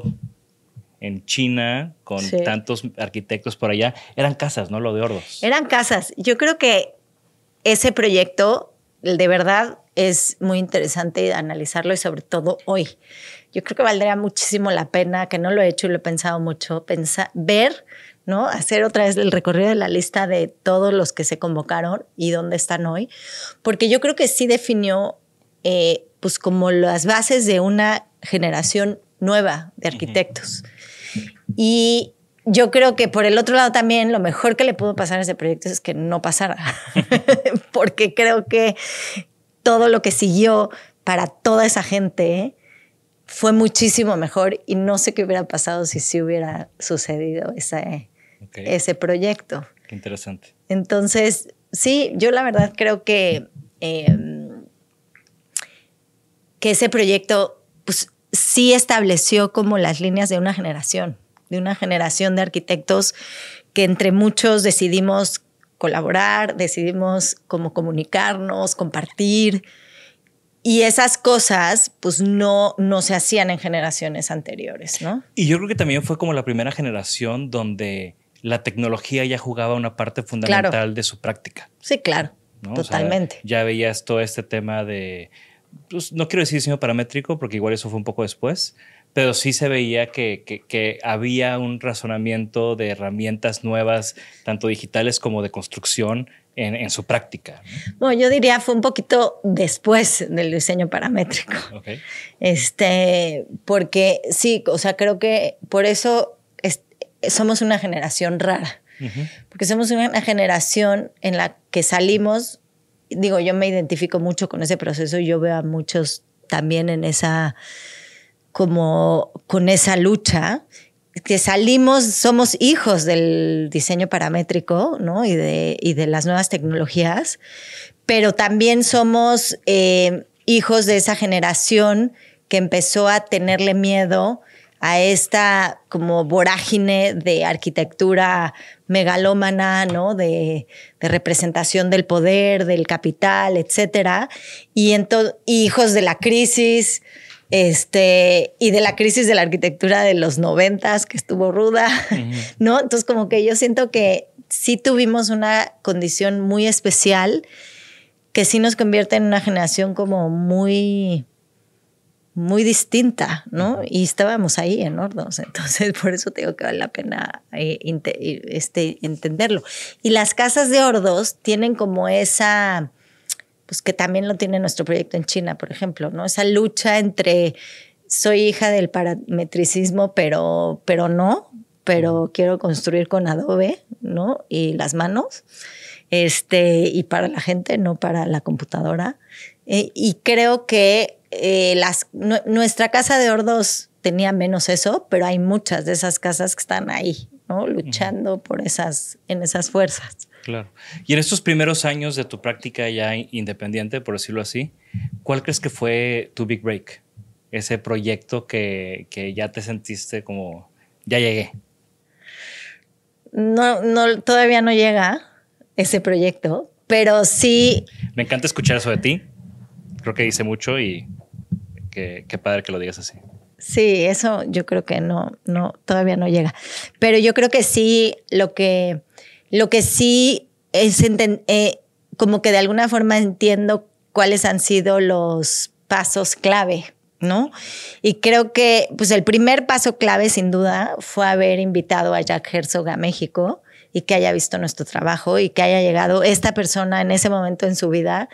en China con sí. tantos arquitectos por allá. Eran casas, ¿no? Lo de Ordos. Eran casas. Yo creo que ese proyecto, de verdad, es muy interesante analizarlo y sobre todo hoy. Yo creo que valdría muchísimo la pena, que no lo he hecho y lo he pensado mucho, pensar, ver, ¿no? Hacer otra vez el recorrido de la lista de todos los que se convocaron y dónde están hoy, porque yo creo que sí definió eh, pues como las bases de una generación nueva de arquitectos. Uh-huh. Y yo creo que por el otro lado también lo mejor que le pudo pasar a ese proyecto es que no pasara, porque creo que todo lo que siguió para toda esa gente fue muchísimo mejor y no sé qué hubiera pasado si sí hubiera sucedido ese, okay. ese proyecto. Qué interesante. Entonces, sí, yo la verdad creo que eh, que ese proyecto pues, sí estableció como las líneas de una generación, de una generación de arquitectos que entre muchos decidimos colaborar, decidimos cómo comunicarnos, compartir. Y esas cosas, pues, no, no se hacían en generaciones anteriores, ¿no? Y yo creo que también fue como la primera generación donde la tecnología ya jugaba una parte fundamental claro. de su práctica. Sí, claro, ¿no? Totalmente. O sea, ya veías todo este tema de, pues, no quiero decir diseño paramétrico, porque igual eso fue un poco después, pero sí se veía que, que, que había un razonamiento de herramientas nuevas, tanto digitales como de construcción, En, en su práctica. Bueno, yo diría fue un poquito después del diseño paramétrico. Okay. Este, porque sí, o sea, creo que por eso es, somos una generación rara. Uh-huh. Porque somos una generación en la que salimos, digo, yo me identifico mucho con ese proceso y yo veo a muchos también en esa, como con esa lucha, que salimos, somos hijos del diseño paramétrico, ¿no? y, de, y de las nuevas tecnologías, pero también somos eh, hijos de esa generación que empezó a tenerle miedo a esta como vorágine de arquitectura megalómana, ¿no? de, de representación del poder, del capital, etcétera, y ento- hijos de la crisis, Este, y de la crisis de la arquitectura de los noventas, que estuvo ruda, uh-huh. ¿no? Entonces, como que yo siento que sí tuvimos una condición muy especial que sí nos convierte en una generación como muy, muy distinta, ¿no? Uh-huh. Y estábamos ahí en Hordos. Entonces, por eso tengo que vale la pena eh, inte- este, entenderlo. Y las casas de Hordos tienen como esa... pues que también lo tiene nuestro proyecto en China, por ejemplo, ¿no? Esa lucha entre soy hija del parametricismo, pero, pero no, pero quiero construir con Adobe, ¿no? Y las manos, este, y para la gente, no para la computadora. Eh, y creo que eh, las, no, nuestra casa de Hordos tenía menos eso, pero hay muchas de esas casas que están ahí, ¿no? Luchando uh-huh. por esas, en esas fuerzas. Claro. Y en estos primeros años de tu práctica ya independiente, por decirlo así, ¿cuál crees que fue tu big break? Ese proyecto que, que ya te sentiste como, ya llegué. No, no, todavía no llega ese proyecto, pero sí... Me encanta escuchar eso de ti. Creo que dice mucho y qué padre que lo digas así. Sí, eso yo creo que no, no, todavía no llega. Pero yo creo que sí, lo que... Lo que sí es enten- eh, como que de alguna forma entiendo cuáles han sido los pasos clave, ¿no? Y creo que pues el primer paso clave, sin duda, fue haber invitado a Jack Herzog a México y que haya visto nuestro trabajo y que haya llegado esta persona en ese momento en su vida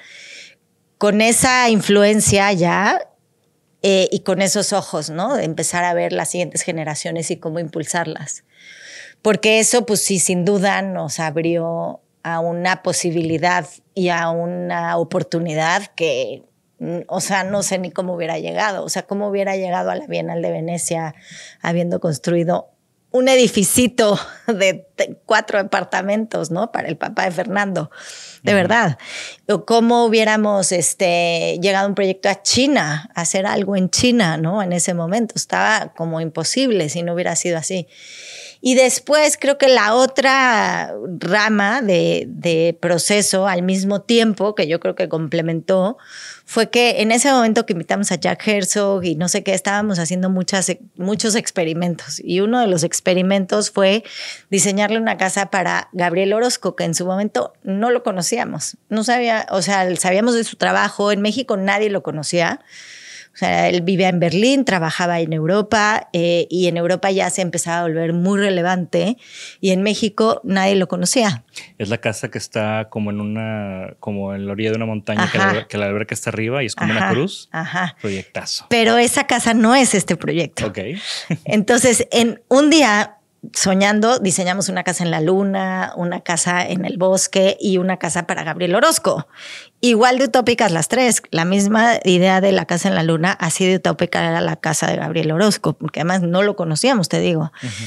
con esa influencia ya eh, y con esos ojos, ¿no? De empezar a ver las siguientes generaciones y cómo impulsarlas. Porque eso, pues sí, sin duda nos abrió a una posibilidad y a una oportunidad que, o sea, no sé ni cómo hubiera llegado. O sea, cómo hubiera llegado a la Bienal de Venecia habiendo construido un edificito de cuatro departamentos, ¿no? Para el papá de Fernando, de uh-huh. verdad. O cómo hubiéramos este, llegado a un proyecto a China, a hacer algo en China, ¿no? En ese momento estaba como imposible si no hubiera sido así. Y después creo que la otra rama de, de proceso al mismo tiempo, que yo creo que complementó, fue que en ese momento que invitamos a Jack Herzog y no sé qué, estábamos haciendo muchas, muchos experimentos. Y uno de los experimentos fue diseñarle una casa para Gabriel Orozco, que en su momento no lo conocíamos. No sabía, o sea, sabíamos de su trabajo. En México nadie lo conocía. O sea, él vivía en Berlín, trabajaba en Europa eh, y en Europa ya se empezaba a volver muy relevante y en México nadie lo conocía. Es la casa que está como en una, como en la orilla de una montaña, que la, que la alberca está arriba y es como ajá, una cruz. Ajá. Proyectazo. Pero esa casa no es este proyecto. Ok. Entonces, en un día soñando, diseñamos una casa en la luna, una casa en el bosque y una casa para Gabriel Orozco. Igual de utópicas las tres. La misma idea de la casa en la luna, así de utópica era la casa de Gabriel Orozco, porque además no lo conocíamos, te digo. Uh-huh.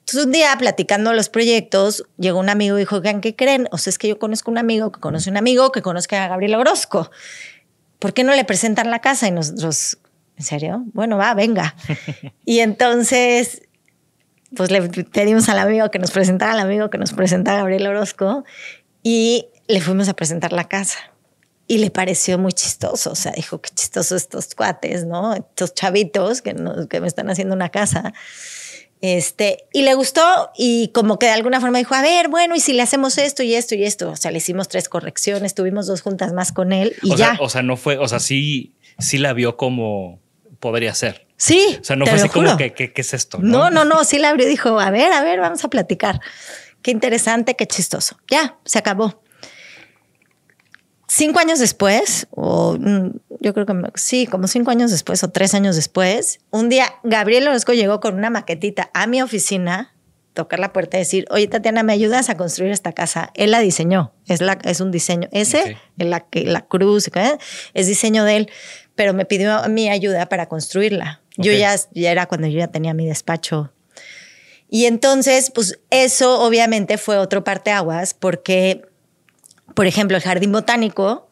Entonces un día platicando los proyectos, llegó un amigo y dijo, ¿qué creen? O sea, es que yo conozco un amigo que conoce un amigo que conozca a Gabriel Orozco. ¿Por qué no le presentan la casa? Y nosotros, ¿en serio? Bueno, va, venga. Y entonces, pues le pedimos al amigo que nos presentara al amigo que nos presentara a Gabriel Orozco y le fuimos a presentar la casa. Y le pareció muy chistoso. O sea, dijo, qué chistoso estos cuates, ¿no? Estos chavitos que, nos, que me están haciendo una casa. Este, y le gustó y como que de alguna forma dijo, a ver, bueno, y si le hacemos esto y esto y esto. O sea, le hicimos tres correcciones, tuvimos dos juntas más con él y o ya. Sea, o sea, no fue, o sea, sí, sí la vio como podría ser. Sí. O sea, no fue así como, ¿qué, qué, qué es esto? No, no, no, no, sí la abrió y dijo, a ver, a ver, vamos a platicar. Qué interesante, qué chistoso. Ya, se acabó. Cinco años después, o yo creo que sí, como cinco años después o tres años después, un día Gabriel Orozco llegó con una maquetita a mi oficina, tocar la puerta y decir, oye, Tatiana, ¿me ayudas a construir esta casa? Él la diseñó, es, la, es un diseño. Ese, okay. la, la cruz, ¿eh? Es diseño de él, pero me pidió mi ayuda para construirla. Okay. Yo ya, ya era cuando yo ya tenía mi despacho. Y entonces, pues eso obviamente fue otro parteaguas porque... Por ejemplo, el Jardín Botánico,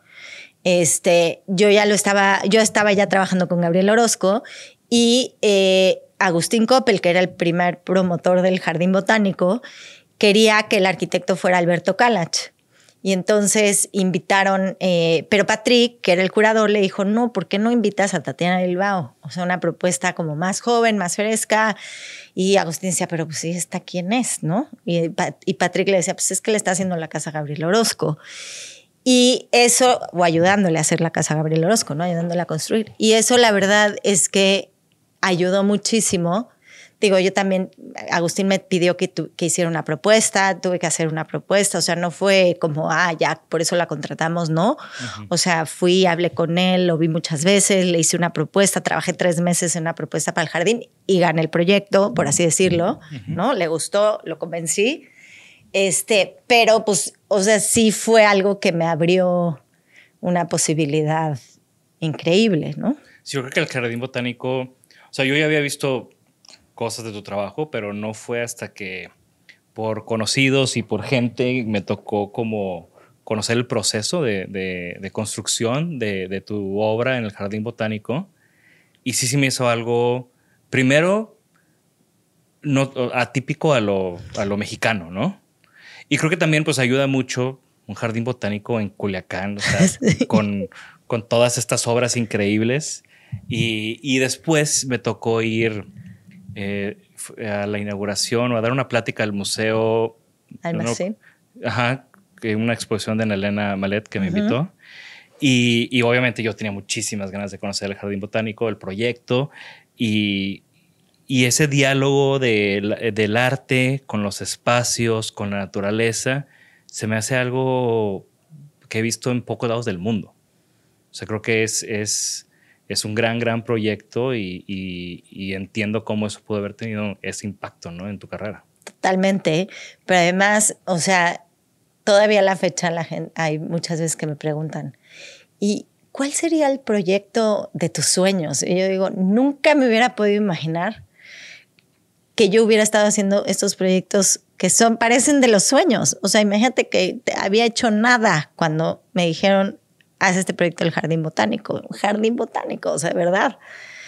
este, yo ya lo estaba, yo estaba ya trabajando con Gabriel Orozco y eh, Agustín Coppel, que era el primer promotor del Jardín Botánico, quería que el arquitecto fuera Alberto Kalach. Y entonces invitaron, eh, pero Patrick, que era el curador, le dijo, no, ¿por qué no invitas a Tatiana Bilbao? O sea, una propuesta como más joven, más fresca. Y Agustín decía, pero pues sí, ¿esta quién es? ¿No? Y, y Patrick le decía, pues es que le está haciendo la casa a Gabriel Orozco. Y eso, o ayudándole a hacer la casa a Gabriel Orozco, ¿no? Ayudándole a construir. Y eso la verdad es que ayudó muchísimo. Digo, yo también, Agustín me pidió que, tu, que hiciera una propuesta, tuve que hacer una propuesta, o sea, no fue como, ah, ya, por eso la contratamos, ¿no? Uh-huh. O sea, fui, hablé con él, lo vi muchas veces, le hice una propuesta, trabajé tres meses en una propuesta para el jardín y gané el proyecto, por así decirlo, uh-huh. ¿no? Le gustó, lo convencí, este, pero pues, o sea, sí fue algo que me abrió una posibilidad increíble, ¿no? Sí, yo creo que el Jardín Botánico, o sea, yo ya había visto cosas de tu trabajo, pero no fue hasta que por conocidos y por gente me tocó como conocer el proceso de, de, de construcción de, de tu obra en el Jardín Botánico. Y sí, sí me hizo algo, primero, no, atípico a lo, a lo mexicano, ¿no? Y creo que también pues ayuda mucho un Jardín Botánico en Culiacán, o sea, sí. con, con todas estas obras increíbles. Y, y después me tocó ir... Eh, a la inauguración o a dar una plática al museo. Almacén. No, ajá, una exposición de Elena Malet que me uh-huh. invitó. Y, y obviamente yo tenía muchísimas ganas de conocer el Jardín Botánico, el proyecto y, y ese diálogo de, del arte con los espacios, con la naturaleza, se me hace algo que he visto en pocos lados del mundo. O sea, creo que es... es Es un gran, gran proyecto y, y, y entiendo cómo eso pudo haber tenido ese impacto, ¿no? En tu carrera. Totalmente. Pero además, o sea, todavía a la fecha la gente, hay muchas veces que me preguntan, ¿y cuál sería el proyecto de tus sueños? Y yo digo, nunca me hubiera podido imaginar que yo hubiera estado haciendo estos proyectos que son, parecen de los sueños. O sea, imagínate que había hecho nada cuando me dijeron, haz este proyecto del Jardín Botánico. Un jardín botánico, o sea, de verdad.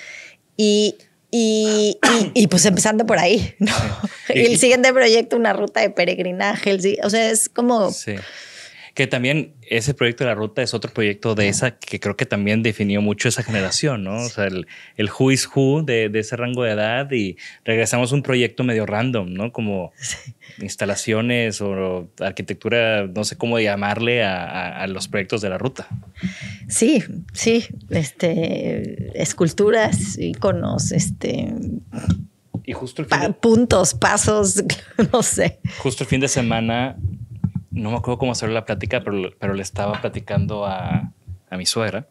Y, y, y, y pues empezando por ahí, ¿no? Y el siguiente proyecto, una ruta de peregrinaje. El, o sea, es como... Sí. Que también ese proyecto de la ruta es otro proyecto de esa que creo que también definió mucho esa generación, ¿no? O sea, el, el who is who de, de ese rango de edad y regresamos a un proyecto medio random, ¿no? Como sí. instalaciones o arquitectura, no sé cómo llamarle a, a, a los proyectos de la ruta. Sí, sí. Este, esculturas, iconos, este... Y justo el fin pa- de, puntos, pasos, no sé. Justo el fin de semana... No me acuerdo cómo hacer la plática, pero, pero le estaba platicando a, a mi suegra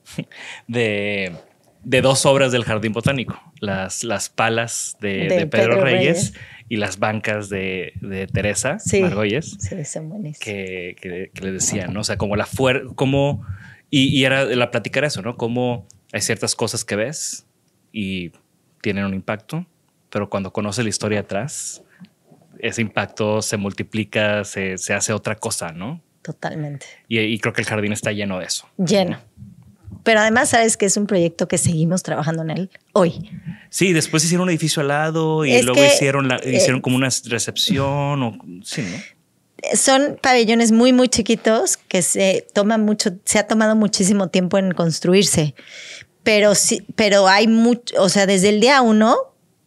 de, de dos obras del Jardín Botánico. Las, las palas de, de, de Pedro, Pedro Reyes, Reyes y las bancas de, de Teresa sí, Margolles. Sí, son buenísimas. Que, que, que le decían, ¿no? O sea, como la fuerza, como... Y, y era la plática era eso, ¿no? Como hay ciertas cosas que ves y tienen un impacto, pero cuando conoces la historia atrás... ese impacto se multiplica, se, se hace otra cosa, ¿no? Totalmente. Y, y creo que el jardín está lleno de eso. Lleno. Pero además, sabes que es un proyecto que seguimos trabajando en él hoy. Sí, después hicieron un edificio al lado y es luego que, hicieron, la, hicieron eh, como una recepción. O, sí, ¿no? Son pabellones muy, muy chiquitos que se toma mucho, se ha tomado muchísimo tiempo en construirse. Pero sí, pero hay mucho, o sea, desde el día uno,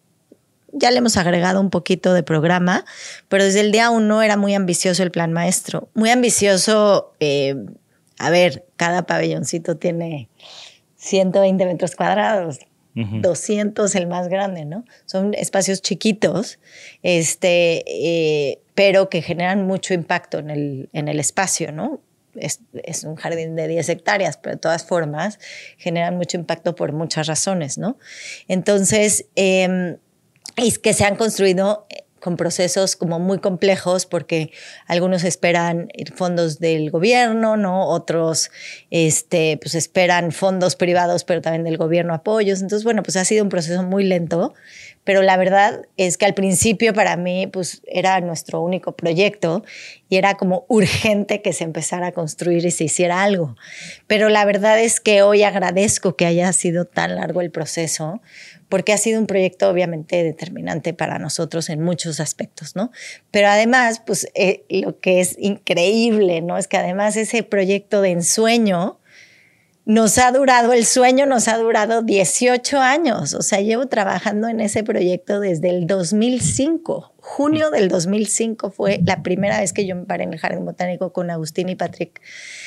ya le hemos agregado un poquito de programa, pero desde el día uno era muy ambicioso el plan maestro. Muy ambicioso. Eh, A ver, cada pabelloncito tiene ciento veinte metros cuadrados, uh-huh. doscientos el más grande, ¿no? Son espacios chiquitos, este, eh, pero que generan mucho impacto en el, en el espacio, ¿no? Es, es un jardín de diez hectáreas, pero de todas formas generan mucho impacto por muchas razones, ¿no? Entonces, eh, es que se han construido con procesos como muy complejos porque algunos esperan fondos del gobierno, ¿no? Otros este, pues esperan fondos privados, pero también del gobierno apoyos. Entonces, bueno, pues ha sido un proceso muy lento, pero la verdad es que al principio para mí pues era nuestro único proyecto y era como urgente que se empezara a construir y se hiciera algo. Pero la verdad es que hoy agradezco que haya sido tan largo el proceso, porque ha sido un proyecto obviamente determinante para nosotros en muchos aspectos, ¿no? Pero además, pues eh, lo que es increíble, ¿no? Es que además ese proyecto de ensueño nos ha durado, el sueño nos ha durado dieciocho años. O sea, llevo trabajando en ese proyecto desde el dos mil cinco. Junio del dos mil cinco fue la primera vez que yo me paré en el Jardín Botánico con Agustín y Patrick.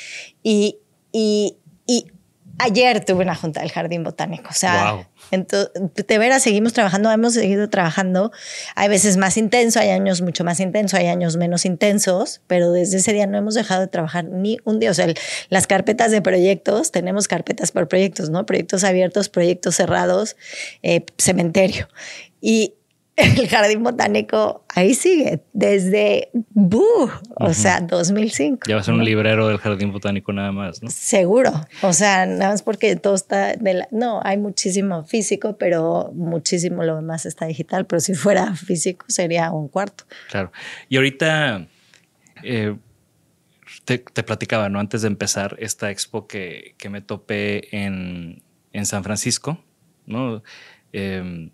Y, y, y ayer tuve una junta del Jardín Botánico. O sea, wow. Entonces, de veras seguimos trabajando, hemos seguido trabajando. Hay veces más intenso, hay años mucho más intenso, hay años menos intensos, pero desde ese día no hemos dejado de trabajar ni un día. O sea, el, las carpetas de proyectos, tenemos carpetas por proyectos, ¿no? Proyectos abiertos, proyectos cerrados, eh, cementerio. Y el Jardín Botánico ahí sigue desde ¡buh! O uh-huh. sea, dos mil cinco. Ya va a ser un librero del Jardín Botánico nada más, ¿no? Seguro. O sea, nada más porque todo está de la... No, hay muchísimo físico, pero muchísimo lo demás está digital. Pero si fuera físico sería un cuarto. Claro. Y ahorita eh, te, te platicaba, ¿no? Antes de empezar esta expo que, que me topé en, en San Francisco, ¿no? Eh,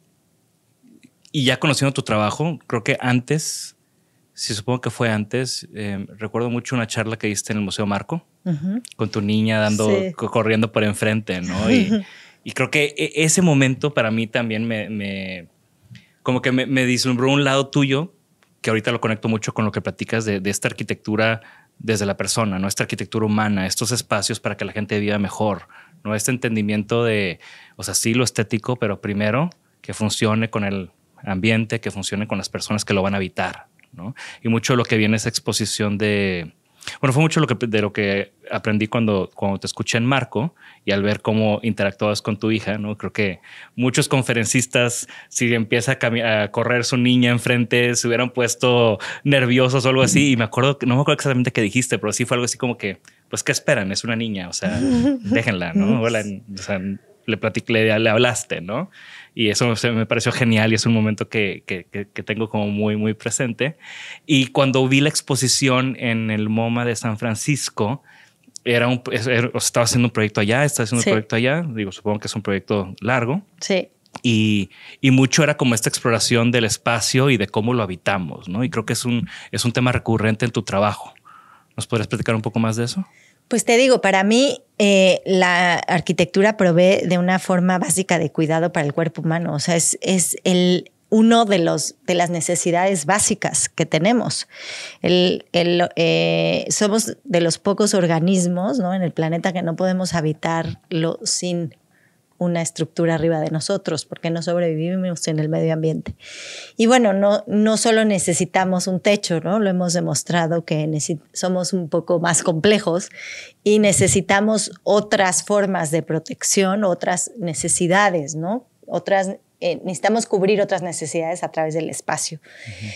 Y ya conociendo tu trabajo, creo que antes, sí supongo que fue antes, eh, recuerdo mucho una charla que diste en el Museo Marco, uh-huh. con tu niña dando, sí. corriendo por enfrente, ¿no? Y, uh-huh. y creo que ese momento para mí también me, me como que me, me vislumbró un lado tuyo, que ahorita lo conecto mucho con lo que platicas de, de esta arquitectura desde la persona, ¿no? Esta arquitectura humana, estos espacios para que la gente viva mejor, ¿no? Este entendimiento de, o sea, sí lo estético, pero primero que funcione con el ambiente, que funcione con las personas que lo van a habitar, ¿no? Y mucho de lo que viene esa exposición de... Bueno, fue mucho lo que, de lo que aprendí cuando, cuando te escuché en Marco y al ver cómo interactuabas con tu hija, ¿no? Creo que muchos conferencistas, si empieza a, cami- a correr su niña enfrente, se hubieran puesto nerviosos o algo así. Y me acuerdo, no me acuerdo exactamente qué dijiste, pero sí fue algo así como que, pues, ¿qué esperan? Es una niña, o sea, déjenla, ¿no? O, la, o sea, le platicé, le, le hablaste, ¿no? Y eso me pareció genial y es un momento que, que, que tengo como muy, muy presente. Y cuando vi la exposición en el MoMA de San Francisco, era un, era, estaba haciendo un proyecto allá, estaba haciendo sí. un proyecto allá. Digo, supongo que es un proyecto largo. Sí. Y, y mucho era como esta exploración del espacio y de cómo lo habitamos, ¿no? Y creo que es un, es un tema recurrente en tu trabajo. ¿Nos podrías platicar un poco más de eso? Pues te digo, para mí eh, la arquitectura provee de una forma básica de cuidado para el cuerpo humano. O sea, es, es el, uno de, los, de las necesidades básicas que tenemos. El, el, eh, somos de los pocos organismos, ¿no? en el planeta que no podemos habitarlo sin una estructura arriba de nosotros, porque no sobrevivimos en el medio ambiente. Y bueno, no, no solo necesitamos un techo, ¿no? Lo hemos demostrado que necesi- somos un poco más complejos y necesitamos otras formas de protección, otras necesidades, ¿no? Otras, eh, necesitamos cubrir otras necesidades a través del espacio. Uh-huh.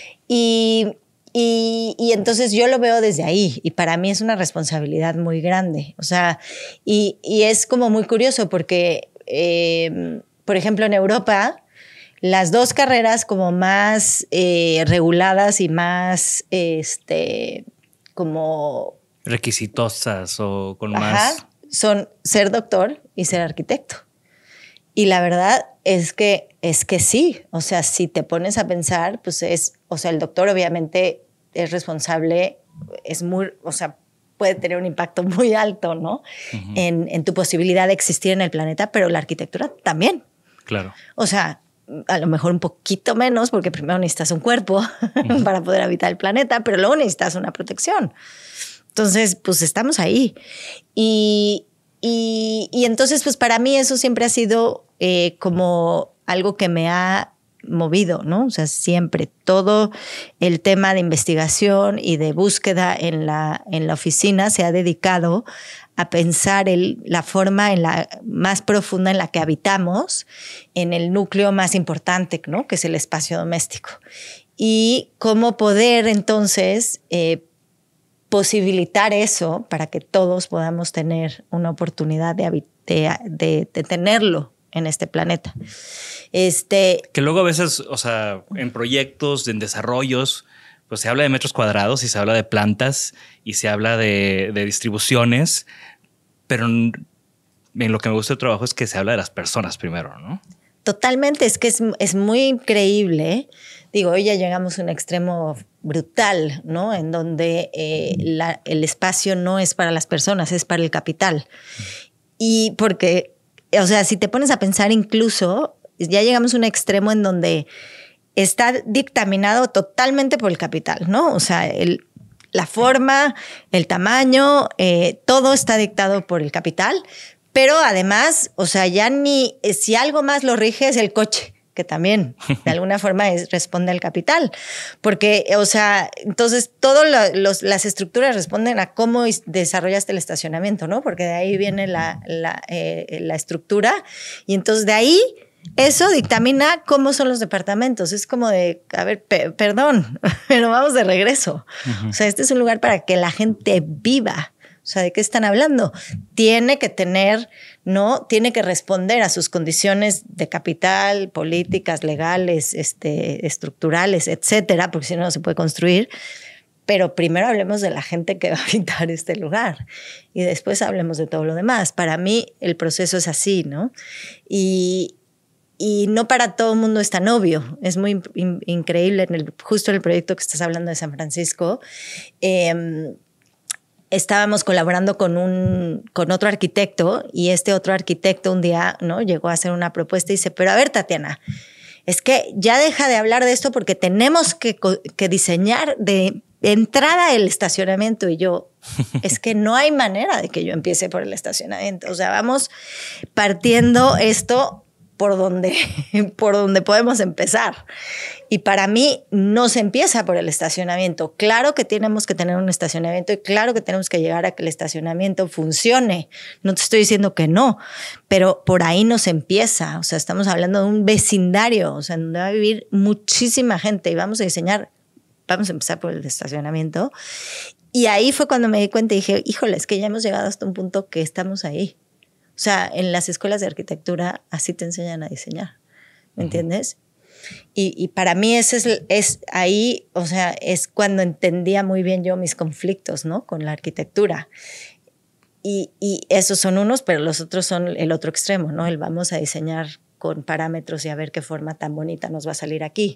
Y, y, y entonces yo lo veo desde ahí y para mí es una responsabilidad muy grande. O sea, y, y es como muy curioso porque Eh, por ejemplo, en Europa, las dos carreras como más eh, reguladas y más, este, como... requisitosas o con Ajá, más... son ser doctor y ser arquitecto. Y la verdad es que, es que sí, o sea, si te pones a pensar, pues es, o sea, el doctor obviamente es responsable, es muy, o sea, puede tener un impacto muy alto, ¿no? Uh-huh. en, en tu posibilidad de existir en el planeta, pero la arquitectura también. Claro. O sea, a lo mejor un poquito menos, porque primero necesitas un cuerpo uh-huh. para poder habitar el planeta, pero luego necesitas una protección. Entonces, pues estamos ahí. Y... Y, y entonces, pues para mí eso siempre ha sido eh, como algo que me ha movido, ¿no? O sea, siempre todo el tema de investigación y de búsqueda en la, en la oficina se ha dedicado a pensar el, la forma en la más profunda en la que habitamos, en el núcleo más importante, ¿no? Que es el espacio doméstico. Y cómo poder entonces... Eh, posibilitar eso para que todos podamos tener una oportunidad de, de, de, de tenerlo en este planeta. Este, que luego a veces, o sea, en proyectos, en desarrollos, pues se habla de metros cuadrados y se habla de plantas y se habla de, de distribuciones, pero en lo que me gusta del trabajo es que se habla de las personas primero, ¿no? Totalmente, es que es, es muy increíble. Digo, hoy ya llegamos a un extremo brutal, ¿no? En donde eh, la, el espacio no es para las personas, es para el capital. Y porque, o sea, si te pones a pensar incluso, ya llegamos a un extremo en donde está dictaminado totalmente por el capital, ¿no? O sea, el, la forma, el tamaño, eh, todo está dictado por el capital. Pero además, o sea, ya ni si algo más lo rige es el coche, que también de alguna forma es, responde al capital. Porque, o sea, entonces todas las estructuras responden a cómo desarrollaste el estacionamiento, ¿no? Porque de ahí viene la, la, eh, la estructura. Y entonces de ahí eso dictamina cómo son los departamentos. Es como de, a ver, pe- perdón, pero vamos de regreso. Uh-huh. O sea, este es un lugar para que la gente viva. O sea, ¿de qué están hablando? Tiene que tener, ¿no? Tiene que responder a sus condiciones de capital, políticas, legales, este, estructurales, etcétera, porque si no, no se puede construir. Pero primero hablemos de la gente que va a habitar este lugar y después hablemos de todo lo demás. Para mí el proceso es así, ¿no? Y, y no para todo el mundo es tan obvio. Es muy in- increíble. En el, justo en el proyecto que estás hablando de San Francisco, eh, estábamos colaborando con, un, con otro arquitecto y este otro arquitecto un día, ¿no? Llegó a hacer una propuesta y dice, pero a ver, Tatiana, es que ya deja de hablar de esto porque tenemos que, que diseñar de entrada el estacionamiento. Y yo, es que no hay manera de que yo empiece por el estacionamiento. O sea, vamos partiendo esto por donde, por donde podemos empezar. Y para mí no se empieza por el estacionamiento. Claro que tenemos que tener un estacionamiento y claro que tenemos que llegar a que el estacionamiento funcione. No te estoy diciendo que no, pero por ahí no se empieza. O sea, estamos hablando de un vecindario, o sea, donde va a vivir muchísima gente y vamos a diseñar, vamos a empezar por el estacionamiento. Y ahí fue cuando me di cuenta y dije, híjole, es que ya hemos llegado hasta un punto que estamos ahí. O sea, en las escuelas de arquitectura así te enseñan a diseñar, ¿me uh-huh. entiendes? Y, y para mí ese es, es ahí, o sea, es cuando entendía muy bien yo mis conflictos, ¿no? Con la arquitectura. Y, y esos son unos, pero los otros son el otro extremo, ¿no? El vamos a diseñar con parámetros y a ver qué forma tan bonita nos va a salir aquí.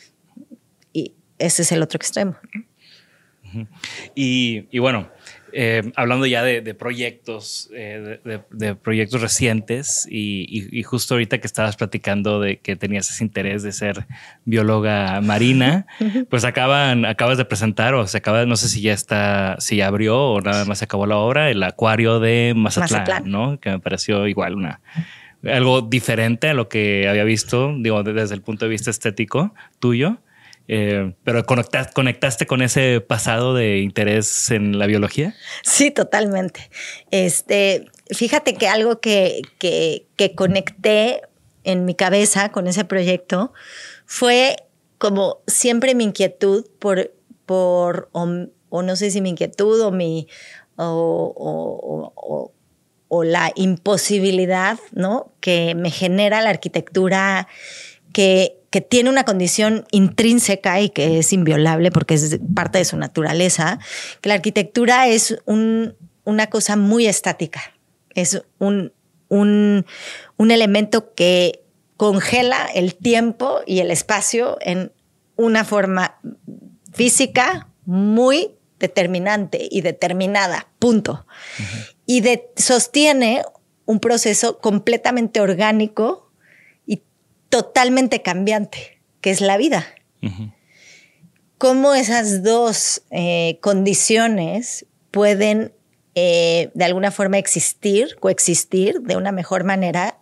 Y ese es el otro extremo. Uh-huh. Y, y bueno, eh, hablando ya de, de proyectos, eh, de, de, de proyectos recientes y, y, y justo ahorita que estabas platicando de que tenías ese interés de ser bióloga marina, uh-huh. pues acaban, acabas de presentar o se acaba, no sé si ya está, si ya abrió o nada más se acabó la obra, el acuario de Mazatlán, Mazatlán. ¿no? Que me pareció igual una... algo diferente a lo que había visto, digo, desde el punto de vista estético tuyo. Eh, pero conectaste, conectaste con ese pasado de interés en la biología. Sí, totalmente. Este, fíjate que algo que, que, que conecté en mi cabeza con ese proyecto fue como siempre mi inquietud por, por o, o no sé si mi inquietud o mi o, o, o, o la imposibilidad, ¿no? Que me genera la arquitectura que que tiene una condición intrínseca y que es inviolable porque es parte de su naturaleza, que la arquitectura es un, una cosa muy estática. Es un, un, un elemento que congela el tiempo y el espacio en una forma física muy determinante y determinada, punto. Uh-huh. Y de, sostiene un proceso completamente orgánico y totalmente cambiante, que es la vida. Uh-huh. Cómo esas dos eh, condiciones pueden eh, de alguna forma existir, coexistir de una mejor manera.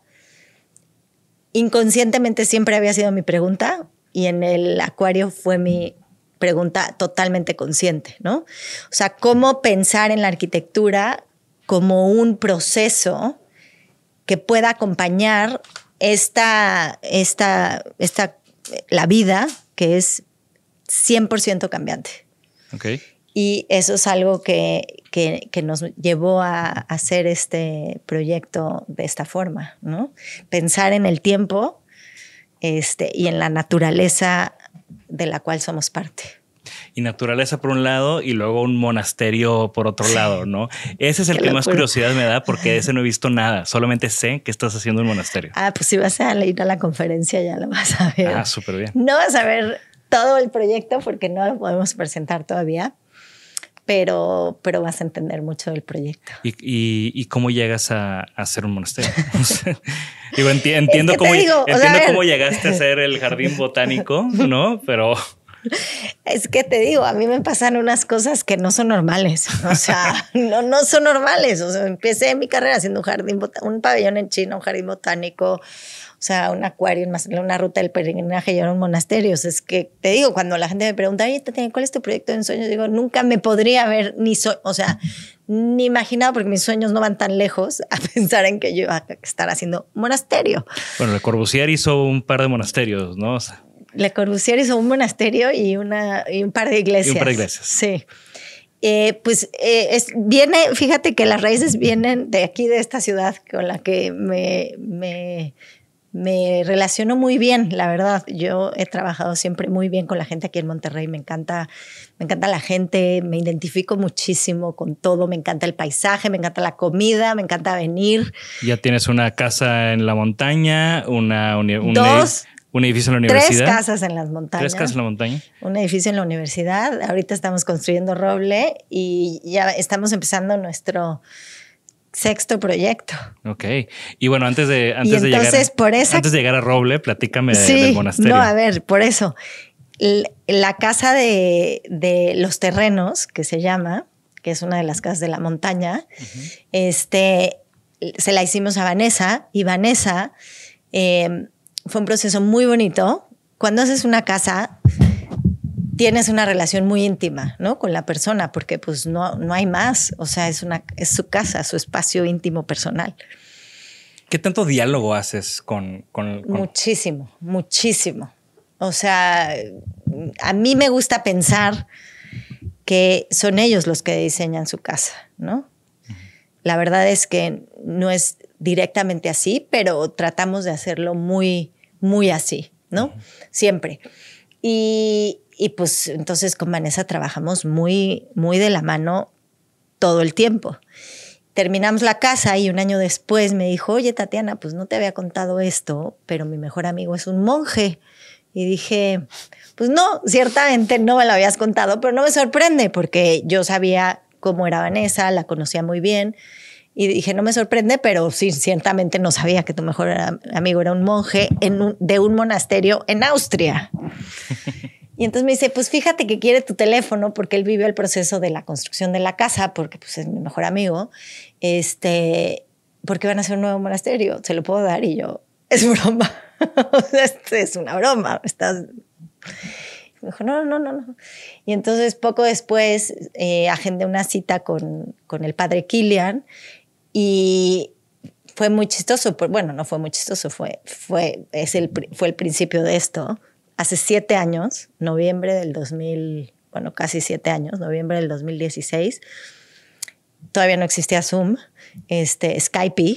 Inconscientemente siempre había sido mi pregunta y en el acuario fue mi pregunta totalmente consciente, ¿no? O sea, cómo pensar en la arquitectura como un proceso que pueda acompañar esta, esta, esta, la vida que es cien por ciento cambiante. Okay. Y eso es algo que, que, que nos llevó a hacer este proyecto de esta forma, ¿no? Pensar en el tiempo este, y en la naturaleza de la cual somos parte. Y naturaleza por un lado y luego un monasterio por otro lado, ¿no? Ese es el que más curiosidad me da porque de ese no he visto nada. Solamente sé que estás haciendo un monasterio. Ah, pues si vas a ir a la conferencia ya lo vas a ver. Ah, súper bien. No vas a ver todo el proyecto porque no lo podemos presentar todavía, pero, pero vas a entender mucho del proyecto. ¿Y, y, y cómo llegas a, a hacer un monasterio? Digo, enti entiendo, es que cómo, digo, entiendo o sea, cómo llegaste a hacer el jardín botánico, ¿no? Pero... Es que te digo, a mí me pasan unas cosas que no son normales. O sea, no, no son normales. O sea, empecé mi carrera haciendo un jardín, un pabellón en China, un jardín botánico, o sea, un acuario, una ruta del peregrinaje y ahora un monasterio. O sea, es que te digo, cuando la gente me pregunta, ¿cuál es tu proyecto de ensueños? Digo, nunca me podría haber ni, so o sea, ni imaginado, porque mis sueños no van tan lejos a pensar en que yo iba a estar haciendo un monasterio. Bueno, Le Corbusier hizo un par de monasterios, ¿no? O sea, Le Corbusier hizo un monasterio y, una, y un par de iglesias. Y un par de iglesias. Sí. Eh, pues eh, es, viene, fíjate que las raíces vienen de aquí, de esta ciudad con la que me, me, me relaciono muy bien, la verdad. Yo he trabajado siempre muy bien con la gente aquí en Monterrey. Me encanta, me encanta la gente, me identifico muchísimo con todo. Me encanta el paisaje, me encanta la comida, me encanta venir. Ya tienes una casa en la montaña, una... Un, Dos. Un edificio en la universidad. Tres casas en las montañas. Tres casas en la montaña. Un edificio en la universidad. Ahorita estamos construyendo Roble y ya estamos empezando nuestro sexto proyecto. Ok. Y bueno, antes de, antes y de, entonces, llegar, por esa... antes de llegar a Roble, platícame sí, del monasterio. No, a ver, por eso. La casa de, de los terrenos, que se llama, que es una de las casas de la montaña, uh-huh. este, se la hicimos a Vanessa y Vanessa... Eh, fue un proceso muy bonito. Cuando haces una casa, tienes una relación muy íntima, ¿no? Con la persona, porque pues no, no hay más. O sea, es, una, es su casa, su espacio íntimo personal. ¿Qué tanto diálogo haces con, con, con...? Muchísimo, muchísimo. O sea, a mí me gusta pensar que son ellos los que diseñan su casa, ¿no? Uh-huh. La verdad es que no es directamente así, pero tratamos de hacerlo muy, muy así, ¿no? Uh-huh. Siempre. Y, y pues entonces con Vanessa trabajamos muy, muy de la mano todo el tiempo. Terminamos la casa y un año después me dijo, oye, Tatiana, pues no te había contado esto, pero mi mejor amigo es un monje. Y dije, pues no, ciertamente no me lo habías contado, pero no me sorprende porque yo sabía cómo era Vanessa, la conocía muy bien. Y dije, no me sorprende, pero sí, ciertamente no sabía que tu mejor amigo era un monje en un, de un monasterio en Austria. Y entonces me dice, pues fíjate que quiere tu teléfono porque él vivió el proceso de la construcción de la casa, porque pues es mi mejor amigo, este, porque van a hacer un nuevo monasterio, se lo puedo dar. Y yo, es broma, es una broma, estás... Me dijo, no, no, no, no. Y entonces poco después eh, agendé una cita con, con el padre Kilian y fue muy chistoso. Bueno, no fue muy chistoso, fue, fue, es el, fue el principio de esto. Hace siete años, noviembre del dos mil, bueno, casi siete años, noviembre del dos mil dieciséis, todavía no existía Zoom, este, Skype,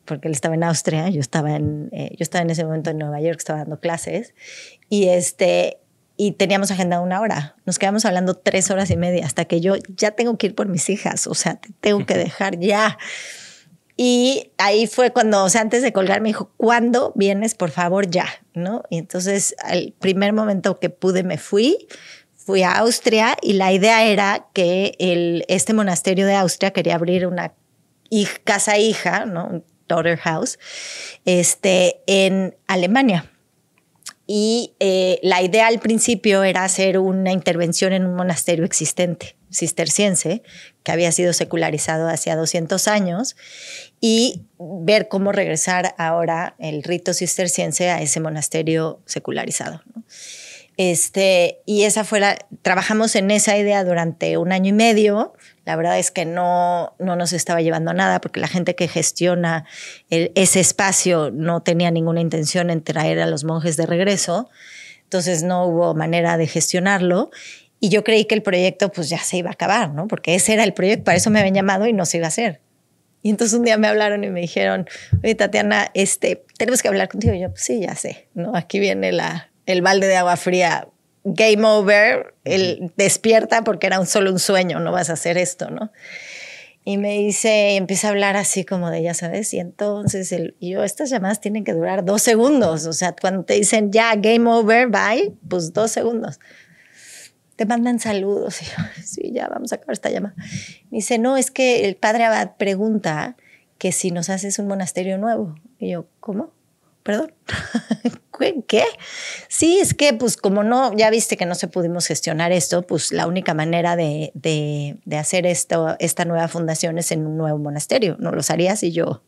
porque él estaba en Austria, yo estaba en, eh, yo estaba en ese momento en Nueva York, estaba dando clases, y, este, y teníamos agendado una hora. Nos quedamos hablando tres horas y media hasta que yo ya tengo que ir por mis hijas, o sea, te tengo que dejar ya. Y ahí fue cuando, o sea, antes de colgar me dijo, ¿cuándo vienes? Por favor, ya, ¿no? Y entonces, al primer momento que pude me fui, fui a Austria y la idea era que el, este monasterio de Austria quería abrir una hija, casa hija, ¿no? Un daughter house, este, en Alemania. Y eh, la idea al principio era hacer una intervención en un monasterio existente, cisterciense, que había sido secularizado hace doscientos años, y ver cómo regresar ahora el rito cisterciense a ese monasterio secularizado, ¿no? Este, y esa fue la, trabajamos en esa idea durante un año y medio. La verdad es que no, no nos estaba llevando a nada porque la gente que gestiona el, ese espacio no tenía ninguna intención en traer a los monjes de regreso. Entonces no hubo manera de gestionarlo. Y yo creí que el proyecto pues ya se iba a acabar, ¿no? Porque ese era el proyecto, para eso me habían llamado y no se iba a hacer. Y entonces un día me hablaron y me dijeron, oye, Tatiana, este, tenemos que hablar contigo. Y yo, pues sí, ya sé, ¿no? Aquí viene la... el balde de agua fría, game over, el despierta porque era un, solo un sueño, no vas a hacer esto, ¿no? Y me dice, y empieza a hablar así como de, ya sabes, y entonces, el, y yo, estas llamadas tienen que durar dos segundos, o sea, cuando te dicen ya, game over, bye, pues dos segundos. Te mandan saludos, y yo, sí, ya, vamos a acabar esta llamada. Me dice, no, es que el padre Abad pregunta que si nos haces un monasterio nuevo. Y yo, ¿cómo? Perdón. ¿Qué? Sí, es que pues como no, ya viste que no se pudimos gestionar esto, pues la única manera de, de, de hacer esto, esta nueva fundación es en un nuevo monasterio. ¿No los harías? Y yo...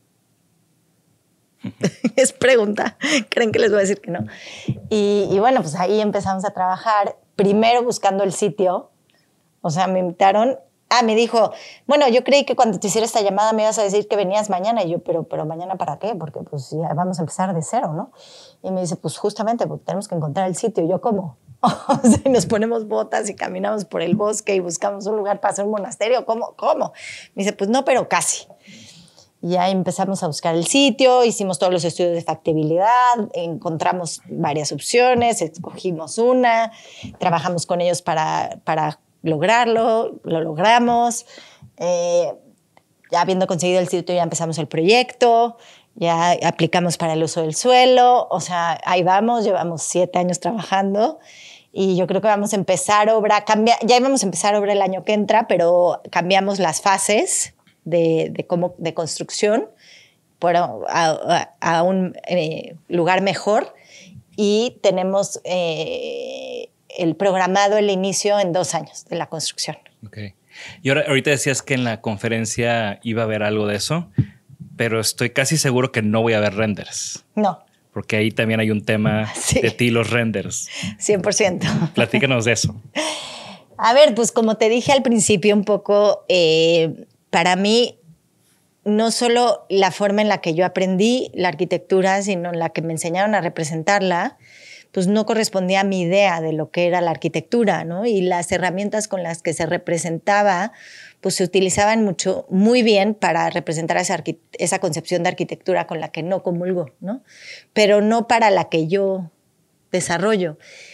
es pregunta. ¿Creen que les voy a decir que no? Y, y bueno, pues ahí empezamos a trabajar, primero buscando el sitio. O sea, me invitaron... Ah, me dijo, bueno, yo creí que cuando te hiciera esta llamada me ibas a decir que venías mañana. Y yo, pero, pero ¿mañana para qué? Porque pues ya vamos a empezar de cero, ¿no? Y me dice, pues justamente porque tenemos que encontrar el sitio. Y yo, ¿cómo? O sea, nos ponemos botas y caminamos por el bosque y buscamos un lugar para hacer un monasterio. ¿Cómo? ¿Cómo? Me dice, pues no, pero casi. Y ya empezamos a buscar el sitio, hicimos todos los estudios de factibilidad, encontramos varias opciones, escogimos una, trabajamos con ellos para... para lograrlo, lo logramos. Eh, ya habiendo conseguido el sitio, ya empezamos el proyecto, ya aplicamos para el uso del suelo. O sea, ahí vamos, llevamos siete años trabajando y yo creo que vamos a empezar obra, cambia, ya íbamos a empezar obra el año que entra, pero cambiamos las fases de, de, cómo, de construcción por a, a, a un eh, lugar mejor y tenemos... Eh, el programado el inicio en dos años de la construcción. Ok. Y ahora, ahorita decías que en la conferencia iba a haber algo de eso, pero estoy casi seguro que no voy a ver renders. No. Porque ahí también hay un tema sí. de ti, los renders. cien por ciento. Platícanos de eso. A ver, pues como te dije al principio un poco, eh, para mí no solo la forma en la que yo aprendí la arquitectura, sino en la que me enseñaron a representarla, pues no correspondía a mi idea de lo que era la arquitectura, ¿no? Y las herramientas con las que se representaba, pues se utilizaban mucho, muy bien para representar esa, esa concepción de arquitectura con la que no comulgo, ¿no? Pero no para la que yo desarrollo.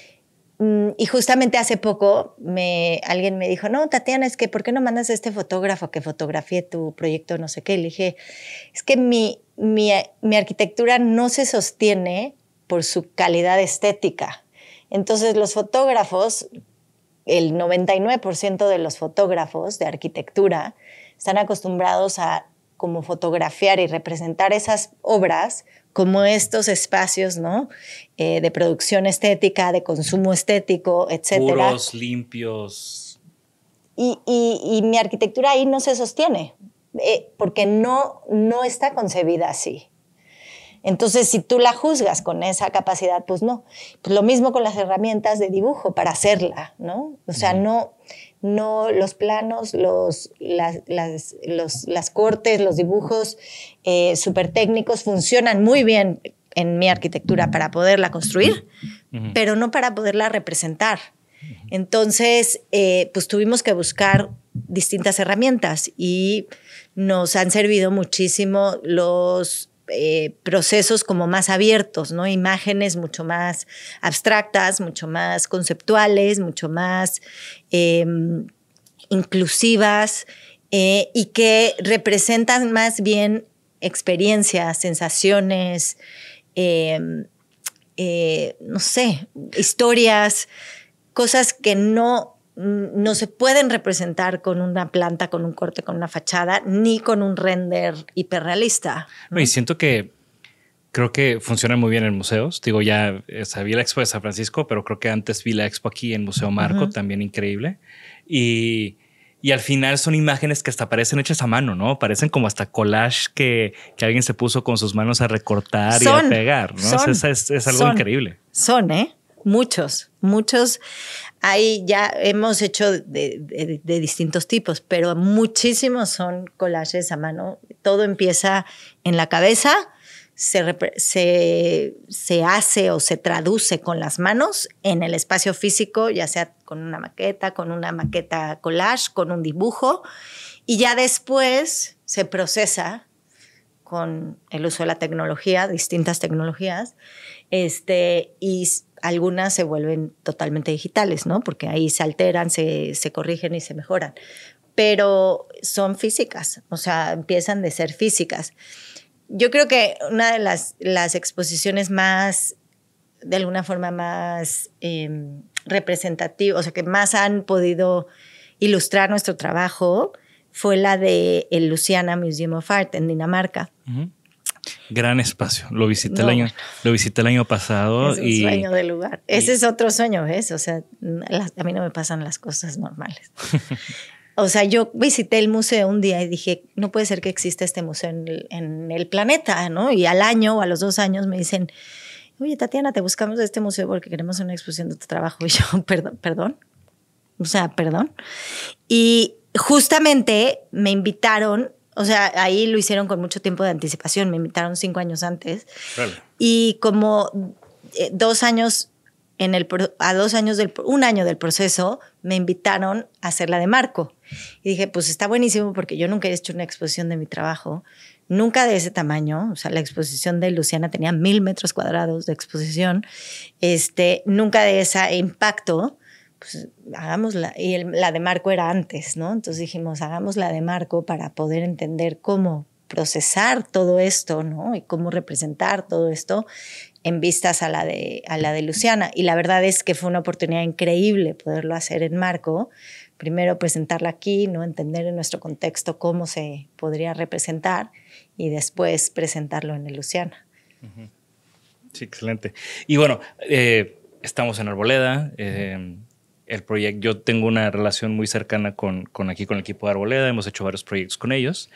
Y justamente hace poco me, alguien me dijo, no, Tatiana, es que ¿por qué no mandas a este fotógrafo que fotografíe tu proyecto no sé qué? Le dije, es que mi, mi, mi arquitectura no se sostiene por su calidad estética. Entonces los fotógrafos, el noventa y nueve por ciento de los fotógrafos de arquitectura están acostumbrados a como fotografiar y representar esas obras como estos espacios, ¿no? Eh, de producción estética, de consumo estético, etcétera. Puros, limpios. Y, y, y mi arquitectura ahí no se sostiene, eh, porque no, no está concebida así. Entonces, si tú la juzgas con esa capacidad, pues no. Pues lo mismo con las herramientas de dibujo para hacerla, ¿no? O sea, no, no los planos, los, las, las, los, las cortes, los dibujos eh, súper técnicos funcionan muy bien en mi arquitectura para poderla construir, uh-huh. pero no para poderla representar. Uh-huh. Entonces, eh, pues tuvimos que buscar distintas herramientas y nos han servido muchísimo los... eh, procesos como más abiertos, ¿no? Imágenes mucho más abstractas, mucho más conceptuales, mucho más eh, inclusivas eh, y que representan más bien experiencias, sensaciones, eh, eh, no sé, historias, cosas que no... no se pueden representar con una planta, con un corte, con una fachada, ni con un render hiperrealista, ¿no? Y siento que creo que funciona muy bien en museos. Digo, ya esa, vi la expo de San Francisco, pero creo que antes vi la expo aquí en Museo Marco, uh-huh. también increíble. Y, y al final son imágenes que hasta parecen hechas a mano, ¿no? Parecen como hasta collage que, que alguien se puso con sus manos a recortar son, y a pegar, ¿no? Son, o sea, es, es algo son, increíble. Son, ¿eh? Muchos, muchos. Ahí ya hemos hecho de, de, de distintos tipos, pero muchísimos son collages a mano. Todo empieza en la cabeza, se, se, se hace o se traduce con las manos en el espacio físico, ya sea con una maqueta, con una maqueta collage, con un dibujo, y ya después se procesa con el uso de la tecnología, distintas tecnologías, este, y algunas se vuelven totalmente digitales, ¿no? Porque ahí se alteran, se, se corrigen y se mejoran. Pero son físicas, o sea, empiezan de ser físicas. Yo creo que una de las, las exposiciones más, de alguna forma más eh, representativas, o sea, que más han podido ilustrar nuestro trabajo, fue la de el Louisiana Museum of Art en Dinamarca. Uh-huh. Gran espacio. Lo visité, no, el año, lo visité el año pasado. Es un y, sueño de lugar. Y, Ese es otro sueño, ¿ves? O sea, a mí no me pasan las cosas normales. O sea, yo visité el museo un día y dije, no puede ser que exista este museo en el, en el planeta, ¿no? Y al año o a los dos años me dicen, oye, Tatiana, te buscamos de este museo porque queremos una exposición de tu trabajo. Y yo, perdón, perdón. O sea, perdón. Y justamente me invitaron. O sea, ahí lo hicieron con mucho tiempo de anticipación. Me invitaron cinco años antes. Vale. Y como eh, dos años, en el, a dos años del, un año del proceso, me invitaron a hacer la de Marco. Y dije, pues está buenísimo porque yo nunca he hecho una exposición de mi trabajo. Nunca de ese tamaño. O sea, la exposición de Louisiana tenía mil metros cuadrados de exposición. Este, nunca de ese impacto. Pues hagámosla. Y el, la de Marco era antes, ¿no? Entonces dijimos, hagamos la de Marco para poder entender cómo procesar todo esto, ¿no? Y cómo representar todo esto en vistas a la de, a la de Louisiana. Y la verdad es que fue una oportunidad increíble poderlo hacer en Marco. Primero presentarla aquí, ¿no? Entender en nuestro contexto cómo se podría representar y después presentarlo en el Louisiana. Uh-huh. Sí, excelente. Y bueno, eh, estamos en Arboleda. Eh, El proyecto, yo tengo una relación muy cercana con, con aquí con el equipo de Arboleda, hemos hecho varios proyectos con ellos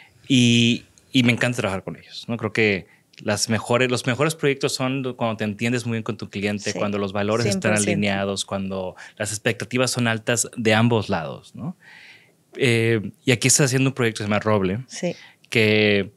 y, y me encanta trabajar con ellos, ¿no? Creo que las mejores, los mejores proyectos son cuando te entiendes muy bien con tu cliente, sí, cuando los valores cien por ciento están alineados, cuando las expectativas son altas de ambos lados, ¿no? Eh, y aquí estás haciendo un proyecto que se llama Roble, sí, que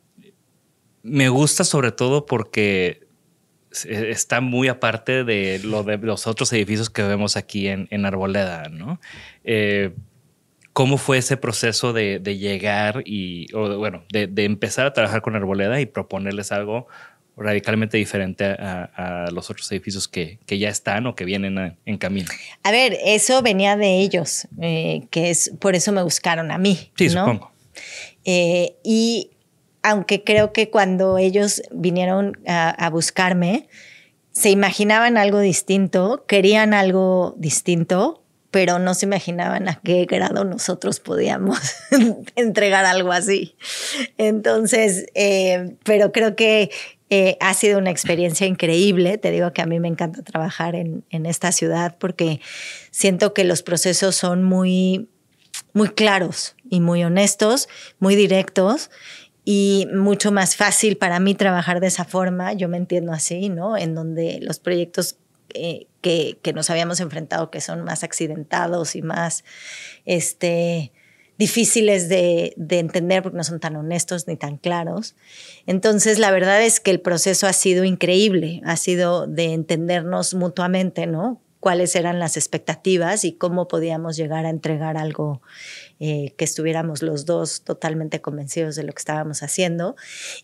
me gusta sobre todo porque está muy aparte de lo de los otros edificios que vemos aquí en, en Arboleda, ¿no? Eh, ¿Cómo fue ese proceso de, de llegar y, o bueno, de, de empezar a trabajar con Arboleda y proponerles algo radicalmente diferente a, a los otros edificios que, que ya están o que vienen a, en camino? A ver, eso venía de ellos, eh, que es por eso me buscaron a mí. Sí, ¿no? supongo. Eh, y aunque creo que cuando ellos vinieron a, a buscarme, se imaginaban algo distinto, querían algo distinto, pero no se imaginaban a qué grado nosotros podíamos entregar algo así. Entonces, eh, pero creo que eh, ha sido una experiencia increíble. Te digo que a mí me encanta trabajar en, en esta ciudad porque siento que los procesos son muy, muy claros y muy honestos, muy directos. Y mucho más fácil para mí trabajar de esa forma, yo me entiendo así, ¿no? En donde los proyectos eh, que, que nos habíamos enfrentado, que son más accidentados y más este, difíciles de, de entender porque no son tan honestos ni tan claros. Entonces, la verdad es que el proceso ha sido increíble, ha sido de entendernos mutuamente, ¿no? cuáles eran las expectativas y cómo podíamos llegar a entregar algo eh, que estuviéramos los dos totalmente convencidos de lo que estábamos haciendo.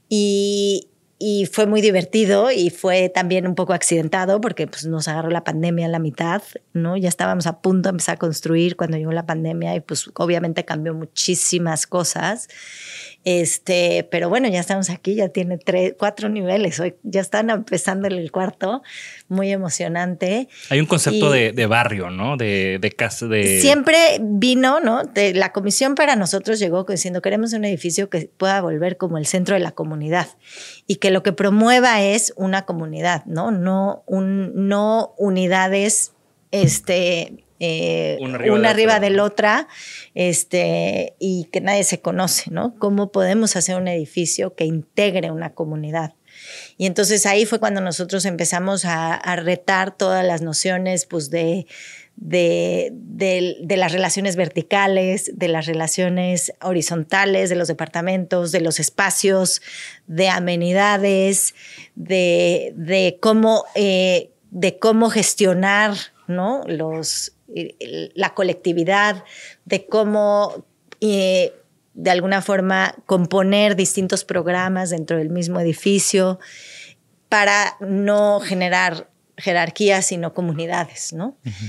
Y, y fue muy divertido y fue también un poco accidentado porque pues, nos agarró la pandemia a la mitad, ¿no? Ya estábamos a punto de empezar a construir cuando llegó la pandemia y pues obviamente cambió muchísimas cosas. Este, pero bueno, ya estamos aquí, ya tiene tres, cuatro niveles, hoy ya están empezando el cuarto, muy emocionante. Hay un concepto de, de barrio, ¿no? De, de casa, de... Siempre vino, ¿no? De la comisión para nosotros llegó diciendo queremos un edificio que pueda volver como el centro de la comunidad y que lo que promueva es una comunidad, ¿no? No, un, no unidades, este... Eh, una arriba, una de, arriba de la otra, este, y que nadie se conoce, ¿no? ¿Cómo podemos hacer un edificio que integre una comunidad? Y entonces ahí fue cuando nosotros empezamos a, a retar todas las nociones pues, de, de, de, de las relaciones verticales, de las relaciones horizontales, de los departamentos, de los espacios, de amenidades, de, de, cómo, eh, de cómo gestionar, ¿no? los... la colectividad, de cómo eh, de alguna forma componer distintos programas dentro del mismo edificio para no generar jerarquías, sino comunidades, ¿no? Uh-huh.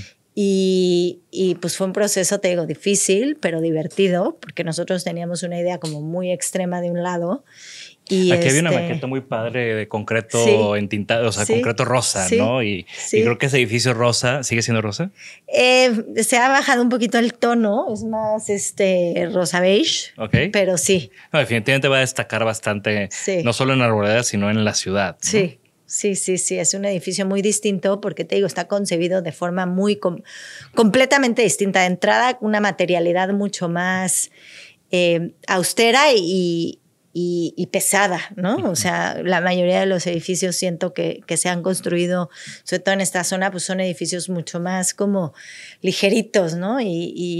Y, y pues fue un proceso, te digo, difícil, pero divertido, porque nosotros teníamos una idea como muy extrema de un lado. Y Aquí este... había una maqueta muy padre de concreto sí, entintado, o sea, sí, concreto rosa, sí, ¿no? Y, sí. y creo que ese edificio rosa, ¿sigue siendo rosa? Eh, se ha bajado un poquito el tono, es más este rosa beige, okay. Pero sí. No, definitivamente va a destacar bastante, sí. No solo en Arboleda, sino en la ciudad, ¿no? Sí. Sí, sí, sí, es un edificio muy distinto porque te digo, está concebido de forma muy com- completamente distinta. De entrada, una materialidad mucho más eh, austera y, y, y pesada, ¿no? O sea, la mayoría de los edificios siento que, que se han construido, sobre todo en esta zona, pues son edificios mucho más como ligeritos, ¿no? Y,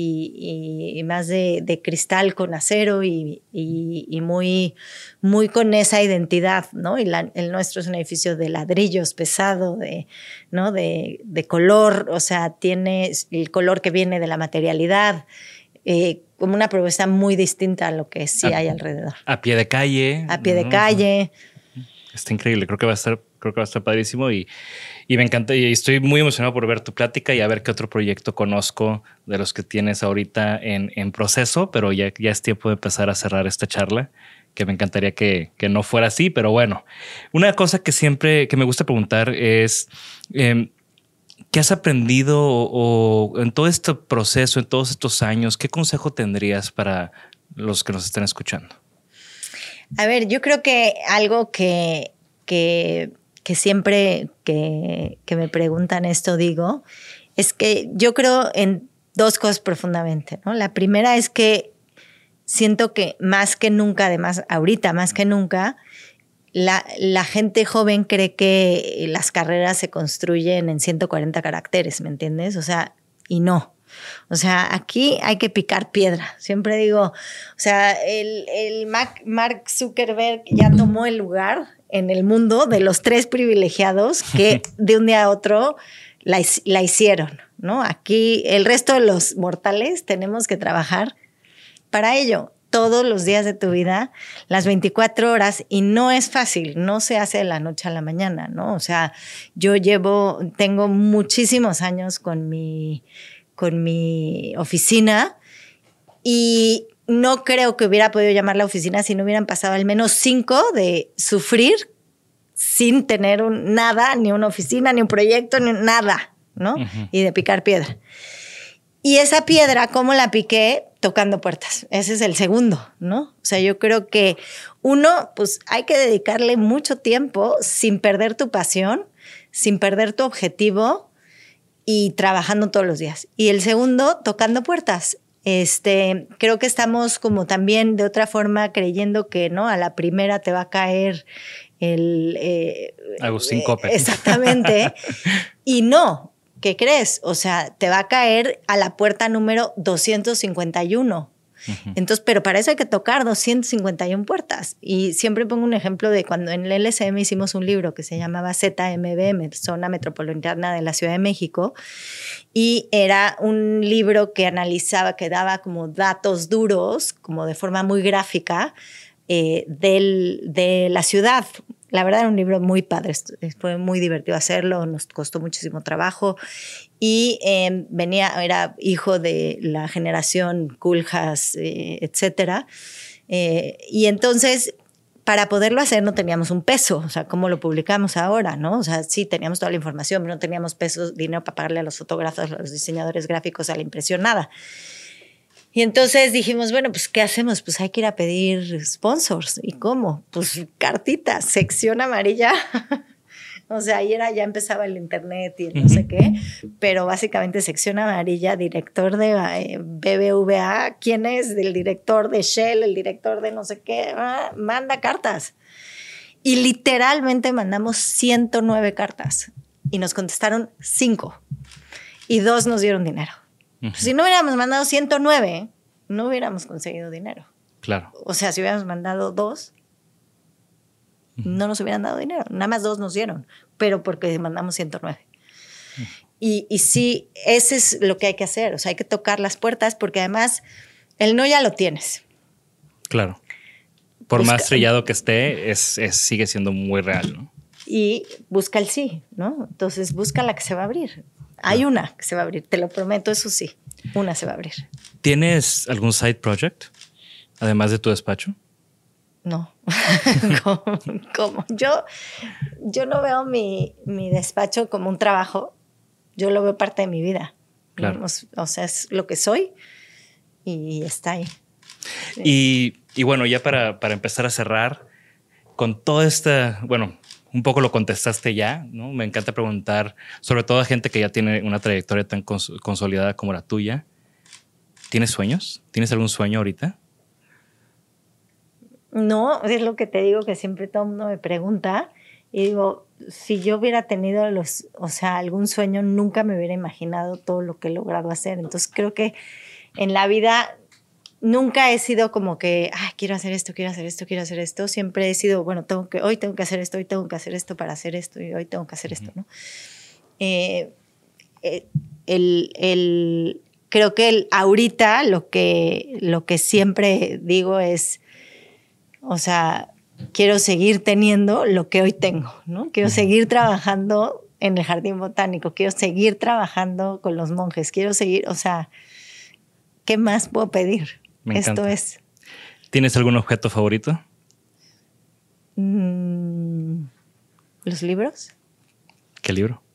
y, y más de, de cristal con acero y, y, y muy, muy con esa identidad, ¿no? Y la, el nuestro es un edificio de ladrillos pesado, de, ¿no? de, de color, o sea, tiene el color que viene de la materialidad, eh, como una propuesta muy distinta a lo que sí a, hay alrededor. A pie de calle. A pie de calle. Está increíble, creo que va a estar, creo que va a estar padrísimo y, y me encanta y estoy muy emocionado por ver tu plática y a ver qué otro proyecto conozco de los que tienes ahorita en, en proceso, pero ya, ya es tiempo de empezar a cerrar esta charla, que me encantaría que, que no fuera así, pero bueno. Una cosa que siempre que me gusta preguntar es... Eh, ¿qué has aprendido o, o en todo este proceso, en todos estos años? ¿Qué consejo tendrías para los que nos están escuchando? A ver, yo creo que algo que, que, que siempre que, que me preguntan esto digo, es que yo creo en dos cosas profundamente, ¿no? La primera es que siento que más que nunca, además ahorita más que nunca, La, la gente joven cree que las carreras se construyen en ciento cuarenta caracteres, ¿me entiendes? O sea, y no. O sea, aquí hay que picar piedra. Siempre digo, o sea, el, el Mac, Mark Zuckerberg ya tomó el lugar en el mundo de los tres privilegiados que de un día a otro la, la hicieron, ¿no? Aquí el resto de los mortales tenemos que trabajar para ello. Todos los días de tu vida, las veinticuatro horas, y no es fácil, no se hace de la noche a la mañana, ¿no? O sea, yo llevo, tengo muchísimos años con mi, con mi oficina y no creo que hubiera podido llamar la oficina si no hubieran pasado al menos cinco de sufrir sin tener un, nada, ni una oficina, ni un proyecto, ni nada, ¿no? Uh-huh. Y de picar piedra. Y esa piedra, ¿cómo la piqué? Tocando puertas. Ese es el segundo, ¿no? O sea, yo creo que uno, pues hay que dedicarle mucho tiempo sin perder tu pasión, sin perder tu objetivo y trabajando todos los días. Y el segundo, tocando puertas. Este, creo que estamos como también de otra forma creyendo que, ¿no? A la primera te va a caer el... Eh, Agustín eh, Coppel. Exactamente. Y no. ¿Qué crees? O sea, te va a caer a la puerta número doscientos cincuenta y uno. Uh-huh. Entonces, pero para eso hay que tocar doscientas cincuenta y una puertas. Y siempre pongo un ejemplo de cuando en el L S M hicimos un libro que se llamaba Z M B M, Zona Metropolitana de la Ciudad de México, y era un libro que analizaba, que daba como datos duros, como de forma muy gráfica, eh, del, de la ciudad. La verdad era un libro muy padre, fue muy divertido hacerlo, nos costó muchísimo trabajo y eh, venía, era hijo de la generación Koolhaas, eh, etcétera. Eh, y entonces, para poderlo hacer no teníamos un peso, o sea, ¿cómo lo publicamos ahora, no? O sea, sí teníamos toda la información, pero no teníamos pesos, dinero para pagarle a los fotógrafos, a los diseñadores gráficos, a la impresión, nada. Y entonces dijimos, bueno, pues, ¿qué hacemos? Pues hay que ir a pedir sponsors. ¿Y cómo? Pues cartitas, sección amarilla. O sea, ahí era, ya empezaba el internet y el no uh-huh. sé qué. Pero básicamente sección amarilla, director de eh, B B V A. ¿Quién es? El director de Shell, el director de no sé qué. Ah, manda cartas. Y literalmente mandamos ciento nueve cartas. Y nos contestaron cinco. Y dos nos dieron dinero. Uh-huh. Si no hubiéramos mandado ciento nueve, no hubiéramos conseguido dinero. Claro. O sea, si hubiéramos mandado dos, uh-huh. no nos hubieran dado dinero. Nada más dos nos dieron, pero porque mandamos ciento nueve. Uh-huh. Y, y sí, ese es lo que hay que hacer. O sea, hay que tocar las puertas porque además el no ya lo tienes. Claro. Por busca, más trillado que esté, es, es, sigue siendo muy real, ¿no? Y busca el sí, ¿no? Entonces busca la que se va a abrir. Hay una que se va a abrir, te lo prometo, eso sí, una se va a abrir. ¿Tienes algún side project, además de tu despacho? No. ¿Cómo? ¿Cómo? Yo, yo no veo mi, mi despacho como un trabajo, yo lo veo parte de mi vida. Claro. O, o sea, es lo que soy y está ahí. Sí. Y, y bueno, ya para, para empezar a cerrar, con toda esta, bueno... Un poco lo contestaste ya, ¿no? Me encanta preguntar, sobre todo a gente que ya tiene una trayectoria tan cons- consolidada como la tuya. ¿Tienes sueños? ¿Tienes algún sueño ahorita? No, es lo que te digo que siempre todo el mundo me pregunta. Y digo, si yo hubiera tenido los, o sea, algún sueño, nunca me hubiera imaginado todo lo que he logrado hacer. Entonces creo que en la vida... Nunca he sido como que, ah, quiero hacer esto, quiero hacer esto, quiero hacer esto. Siempre he sido, bueno, tengo que, hoy tengo que hacer esto, hoy tengo que hacer esto para hacer esto y hoy tengo que hacer esto, ¿no? Eh, eh, el, el, creo que el, ahorita lo que, lo que siempre digo es, o sea, quiero seguir teniendo lo que hoy tengo, ¿no? Quiero seguir trabajando en el jardín botánico, quiero seguir trabajando con los monjes, quiero seguir, o sea, ¿qué más puedo pedir? Me encanta. Esto es. ¿Tienes algún objeto favorito? Mm, ¿Los libros? ¿Qué libro?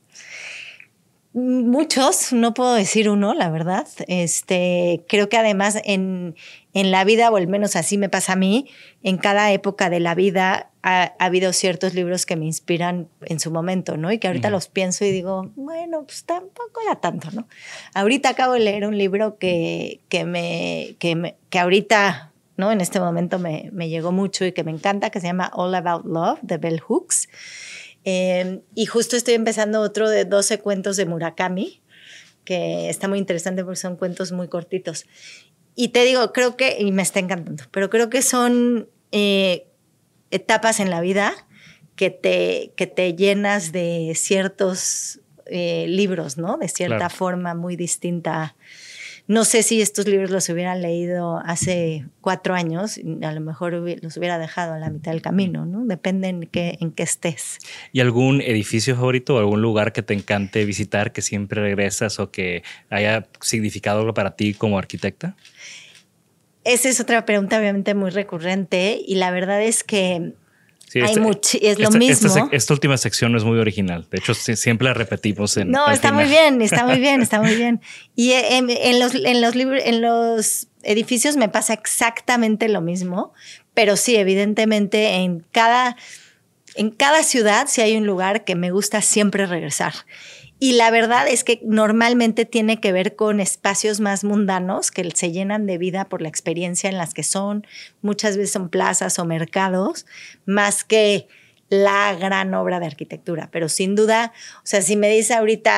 Muchos, no puedo decir uno, la verdad. Este, creo que además en, en la vida, o al menos así me pasa a mí, en cada época de la vida ha, ha habido ciertos libros que me inspiran en su momento, ¿no? Y que ahorita uh-huh. los pienso y digo, bueno, pues tampoco era tanto, ¿no? Ahorita acabo de leer un libro que, que, me, que, me, que ahorita, ¿no? En este momento me, me llegó mucho y que me encanta, que se llama All About Love, de Bell Hooks. Eh, y justo estoy empezando otro de doce cuentos de Murakami, que está muy interesante porque son cuentos muy cortitos. Y te digo, creo que, y me está encantando, pero creo que son eh, etapas en la vida que te, que te llenas de ciertos eh, libros, ¿no? De cierta claro. forma muy distinta. No sé si estos libros los hubiera leído hace cuatro años, a lo mejor los hubiera dejado a la mitad del camino, ¿no? Depende en qué, en qué estés. ¿Y algún edificio favorito o algún lugar que te encante visitar, que siempre regresas o que haya significado algo para ti como arquitecta? Esa es otra pregunta obviamente muy recurrente y la verdad es que sí, hay este, mucho, es lo esta, mismo. Esta, esta última sección no es muy original. De hecho, siempre la repetimos. En, no, está final. muy bien, está muy bien, está muy bien. Y en, en, los, en, los libros, en los edificios me pasa exactamente lo mismo, pero sí, evidentemente en cada, en cada ciudad sí hay un lugar que me gusta siempre regresar. Y la verdad es que normalmente tiene que ver con espacios más mundanos que se llenan de vida por la experiencia en las que son. Muchas veces son plazas o mercados, más que la gran obra de arquitectura. Pero sin duda, o sea, si me dice ahorita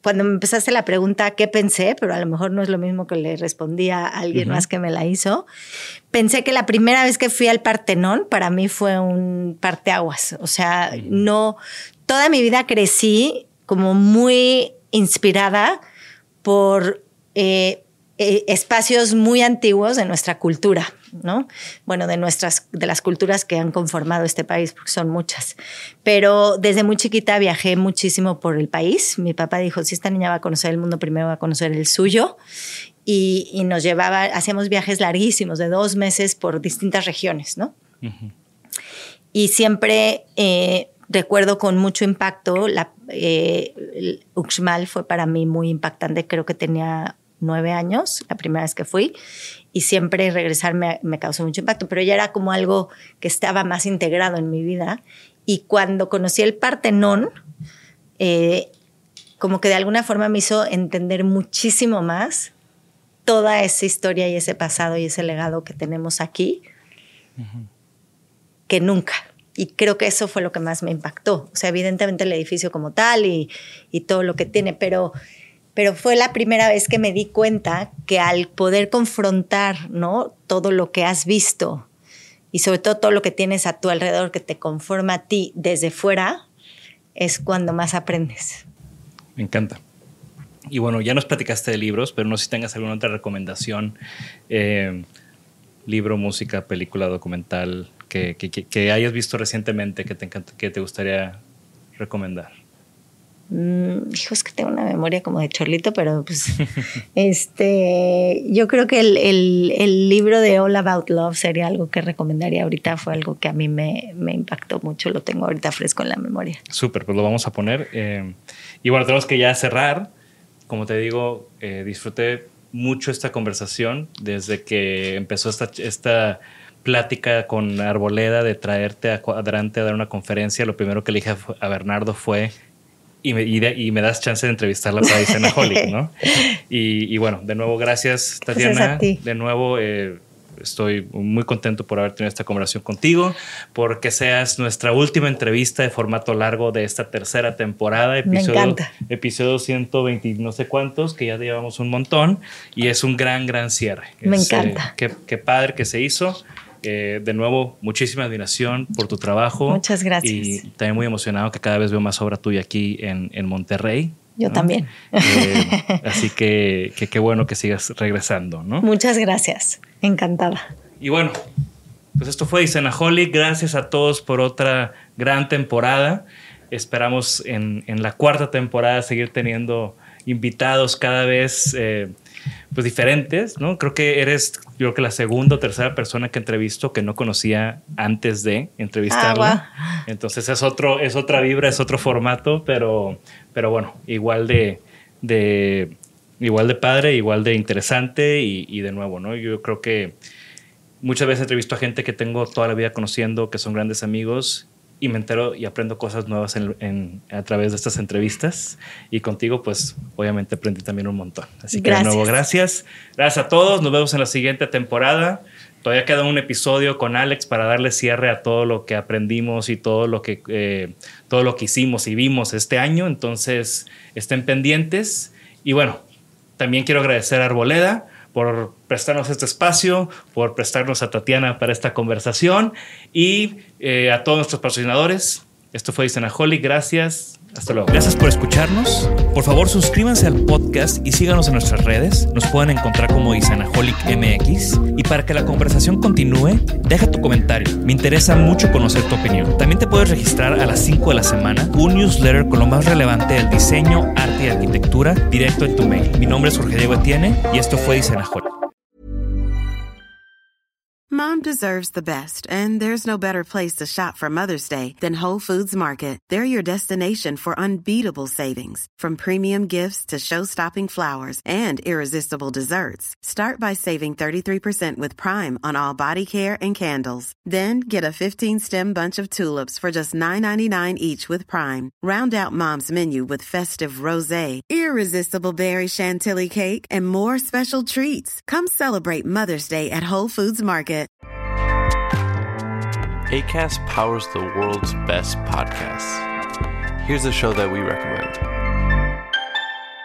cuando me empezaste la pregunta, ¿qué pensé? Pero a lo mejor no es lo mismo que le respondía a alguien uh-huh. más que me la hizo. Pensé que la primera vez que fui al Partenón, para mí fue un parteaguas. O sea, uh-huh. no, toda mi vida crecí como muy inspirada por eh, eh, espacios muy antiguos de nuestra cultura, ¿no? Bueno, de nuestras, de las culturas que han conformado este país, porque son muchas. Pero desde muy chiquita viajé muchísimo por el país. Mi papá dijo, si esta niña va a conocer el mundo, primero va a conocer el suyo. Y, y nos llevaba, hacíamos viajes larguísimos de dos meses por distintas regiones, ¿no? Uh-huh. Y siempre eh, recuerdo con mucho impacto, la, eh, Uxmal fue para mí muy impactante. Creo que tenía nueve años la primera vez que fui. Y siempre regresar me, me causó mucho impacto, pero ya era como algo que estaba más integrado en mi vida. Y cuando conocí el Partenón, eh, como que de alguna forma me hizo entender muchísimo más toda esa historia y ese pasado y ese legado que tenemos aquí, uh-huh. que nunca. Y creo que eso fue lo que más me impactó. O sea, evidentemente el edificio como tal y, y todo lo que tiene, pero... Pero fue la primera vez que me di cuenta que al poder confrontar, ¿no?, todo lo que has visto y sobre todo todo lo que tienes a tu alrededor que te conforma a ti desde fuera, es cuando más aprendes. Me encanta. Y bueno, ya nos platicaste de libros, pero no sé si tengas alguna otra recomendación, eh, libro, música, película, documental, que, que, que hayas visto recientemente que te, encanta, que te gustaría recomendar. Mm, hijo, es que tengo una memoria como de chorlito, pero pues este, yo creo que el, el, el libro de All About Love sería algo que recomendaría ahorita. Fue algo que a mí me, me impactó mucho, lo tengo ahorita fresco en la memoria. Súper, pues lo vamos a poner. Eh, y bueno, tenemos que ya cerrar. Como te digo, eh, disfruté mucho esta conversación desde que empezó esta, esta plática con Arboleda de traerte a Cuadrante a dar una conferencia. Lo primero que le dije a, a Bernardo fue y me, y, de, y me das chance de entrevistarla para Isanaholic, ¿no? Y, y bueno, de nuevo, gracias, Tatiana. Gracias a ti. De nuevo, eh, estoy muy contento por haber tenido esta conversación contigo, porque seas nuestra última entrevista de formato largo de esta tercera temporada. Episodio, me encanta. Episodio ciento veinte, no sé cuántos, que ya llevamos un montón, y es un gran, gran cierre. Me es, encanta. Eh, qué, qué padre que se hizo. Eh, de nuevo, muchísima admiración por tu trabajo. Muchas gracias. Y también muy emocionado que cada vez veo más obra tuya aquí en, en Monterrey. Yo ¿no? también. Eh, así que qué que bueno que sigas regresando, ¿no? Muchas gracias. Encantada. Y bueno, pues esto fue Isanaholic. Gracias a todos por otra gran temporada. Esperamos en, en la cuarta temporada seguir teniendo invitados cada vez eh, pues diferentes, ¿no? Creo que eres, yo creo que la segunda o tercera persona que entrevisto que no conocía antes de entrevistarla. Ah, wow. Entonces es otro, es otra vibra, es otro formato, pero, pero bueno, igual de, de, igual de padre, igual de interesante y, y de nuevo, ¿no? Yo creo que muchas veces entrevisto a gente que tengo toda la vida conociendo, que son grandes amigos, y me entero y aprendo cosas nuevas en, en, a través de estas entrevistas. Y contigo, pues, obviamente aprendí también un montón. Así que gracias. De nuevo, gracias. Gracias a todos. Nos vemos en la siguiente temporada. Todavía queda un episodio con Alex para darle cierre a todo lo que aprendimos y todo lo que, eh, todo lo que hicimos y vimos este año. Entonces, estén pendientes. Y bueno, también quiero agradecer a Arboleda por prestarnos este espacio, por prestarnos a Tatiana para esta conversación y eh, a todos nuestros patrocinadores. Esto fue Isanaholic. Gracias. Hasta luego. Gracias por escucharnos. Por favor, suscríbanse al podcast y síganos en nuestras redes. Nos pueden encontrar como Isanaholic M X. Y para que la conversación continúe, deja tu comentario. Me interesa mucho conocer tu opinión. También te puedes registrar a las cinco de la semana un newsletter con lo más relevante del diseño, arte y arquitectura directo en tu mail. Mi nombre es Jorge Diego Etienne y esto fue Isanaholic. Mom deserves the best, and there's no better place to shop for Mother's Day than Whole Foods Market. They're your destination for unbeatable savings, from premium gifts to show-stopping flowers and irresistible desserts. Start by saving thirty-three percent with Prime on all body care and candles. Then get a fifteen-stem bunch of tulips for just nine ninety-nine each with Prime. Round out Mom's menu with festive rosé, irresistible berry chantilly cake, and more special treats. Come celebrate Mother's Day at Whole Foods Market. Acast powers the world's best podcasts. Here's a show that we recommend.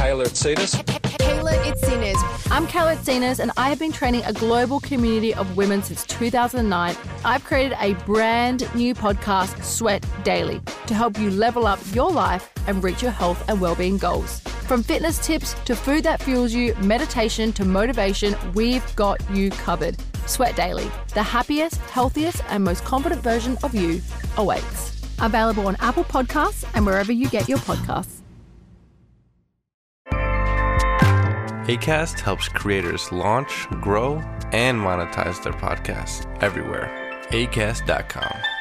Kayla Itsinas. Kayla Itsinas. I'm Kayla Itsinas, and I have been training a global community of women since two thousand nine. I've created a brand new podcast, Sweat Daily, to help you level up your life and reach your health and well-being goals. From fitness tips to food that fuels you, meditation to motivation, we've got you covered. Sweat Daily, the happiest, healthiest, and most confident version of you awaits. Available on Apple Podcasts and wherever you get your podcasts. Acast helps creators launch, grow, and monetize their podcasts everywhere. acast dot com.